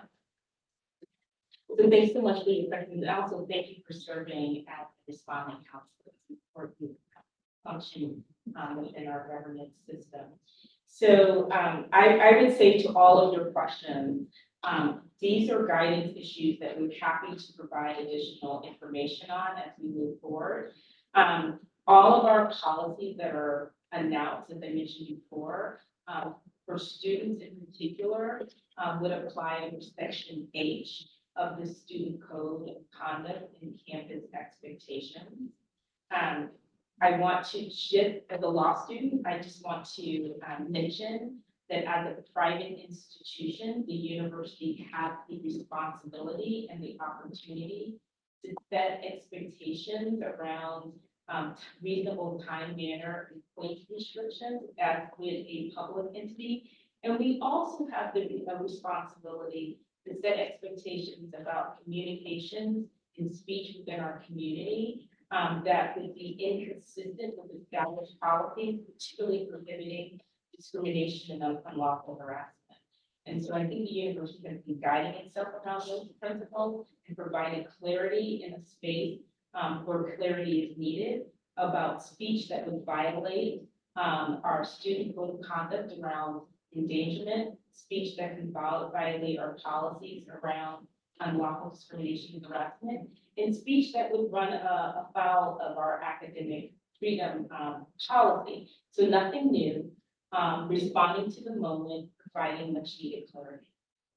So thanks so much for your question, and also thank you for serving as the responding counsel. It's an important function um, within our government system. So um, I, I would say to all of your questions, um, these are guidance issues that we're happy to provide additional information on as we move forward. Um, all of our policies that are announced, as I mentioned before, um, for students in particular, um, would apply under section H of the student code of conduct and campus expectations. Um, I want to just, as a law student, I just want to um, mention that as a private institution, the university has the responsibility and the opportunity to set expectations around um, reasonable time, manner, and place restrictions as with a public entity. And we also have the uh, responsibility to set expectations about communications and speech within our community um, that would be inconsistent with established policies, particularly prohibiting discrimination and unlawful harassment. And so I think the university has been guiding itself around those principles and providing clarity in a space um, where clarity is needed about speech that would violate um, our student code of conduct around endangerment, speech that can vol- violate our policies around unlawful discrimination and harassment, and speech that would run a- afoul of our academic freedom um, policy. So nothing new, um, responding to the moment, providing much needed clarity.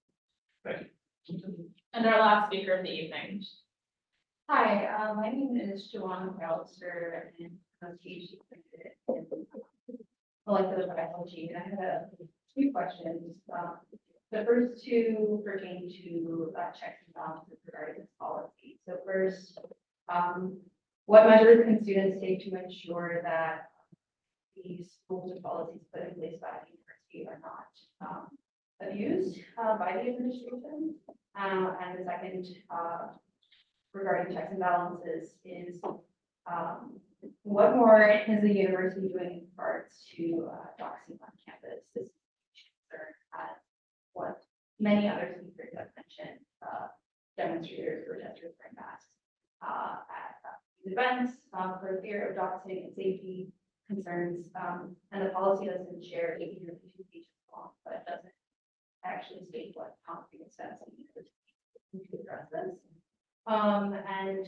And our last speaker of the evening. Hi, uh, my name is Joanna Peltzer and I'm a PhD candidate in molecular biology, and I have a few questions. Um, the first two pertain to uh, checks and balances regarding this policy. So first, um, what measures can students take to ensure that these rules and policies put in place by the university are not um, abused uh, by the administration? Uh, and the second, uh, regarding checks and balances is, um, what more is the university doing in regards to, uh, doxing on campus? This is concern as what many other speakers have mentioned, uh, demonstrators, protesters wearing masks, uh, at uh, these events, um, for fear of doxing and safety concerns. Um, and the policy doesn't share eighty or fifty pages long, but it doesn't actually state what concrete steps the university to address this. Um, and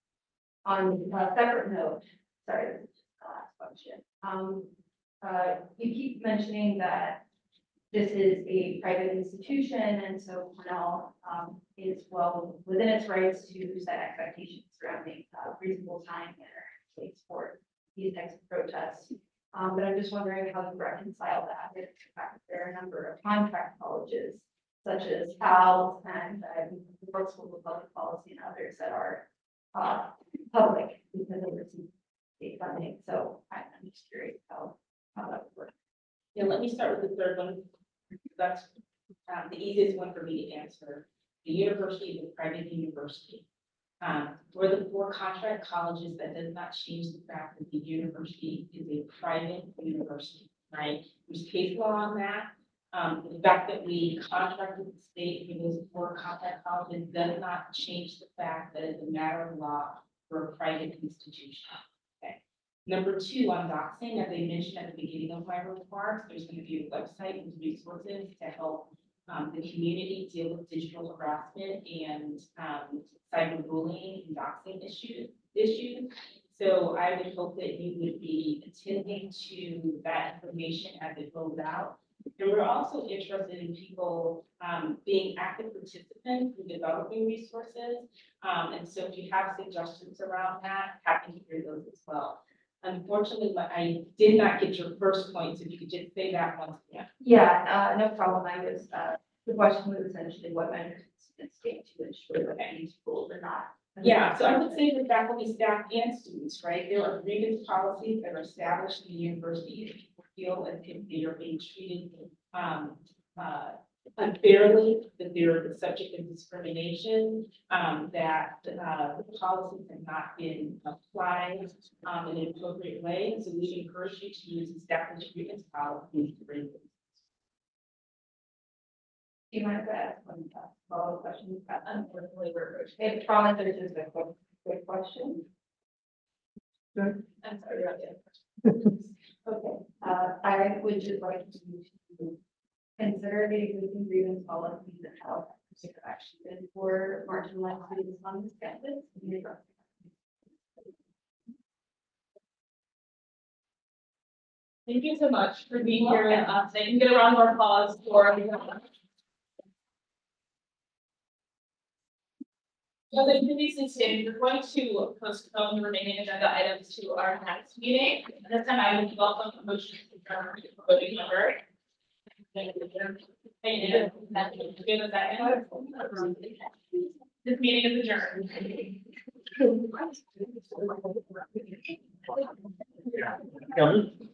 on a separate note, sorry, this is just the last question. Um, uh, you keep mentioning that this is a private institution, and so Cornell um, is well within its rights to set expectations surrounding uh, reasonable time and space for these types of protests. Um, but I'm just wondering how you reconcile that with the fact that there are a number of contract colleges such as Cal and uh, the Brook School of Public Policy and others that are uh, public because they receive state funding. So I'm I'm just curious how, how that would work. Yeah, let me start with the third one. That's um, the easiest one for me to answer. The university is a private university. Um, for the four contract colleges, that does not change the fact that the university is a private university, right? There's case law on that. Um, the fact that we contract with the state for those four contract colleges does not change the fact that it's a matter of law for a private institution. Okay. Number two, on doxing, as I mentioned at the beginning of my remarks, there's going to be a website and resources to help um, the community deal with digital harassment and um, cyberbullying and doxing issues. issues. So I would hope that you would be attending to that information as it goes out. And we're also interested in people um, being active participants in developing resources. Um, and so if you have suggestions around that, happy to hear those as well. Unfortunately, but I did not get your first point, so if you could just say that once again. Yeah, uh, no problem. I was, uh, the question was essentially what measures students take to ensure that these schools are not. Yeah, so I would say for faculty, staff, and students, right? There are grievance policies that are established in the university. If people feel as if they are being treated um, uh, unfairly, that they're the subject of discrimination, um, that uh, the policies have not been applied um, in an appropriate way. So we encourage you to use established grievance policies to bring them. Do you mind if I ask one uh, follow-up question? Unfortunately, we're approaching. It promised there's just a quick, quick question. I'm sorry, about the Okay, uh, I would just like you to consider the existing grievance policies and how particular action is for marginalized students on this campus. Thank you so much for being here with us. They can get a round of applause for. As I previously stated, we're going to postpone the remaining agenda items to our next meeting. This time I would welcome a motion to adjourn the voting number. Thank you. Give a second. This meeting is adjourned. Yeah.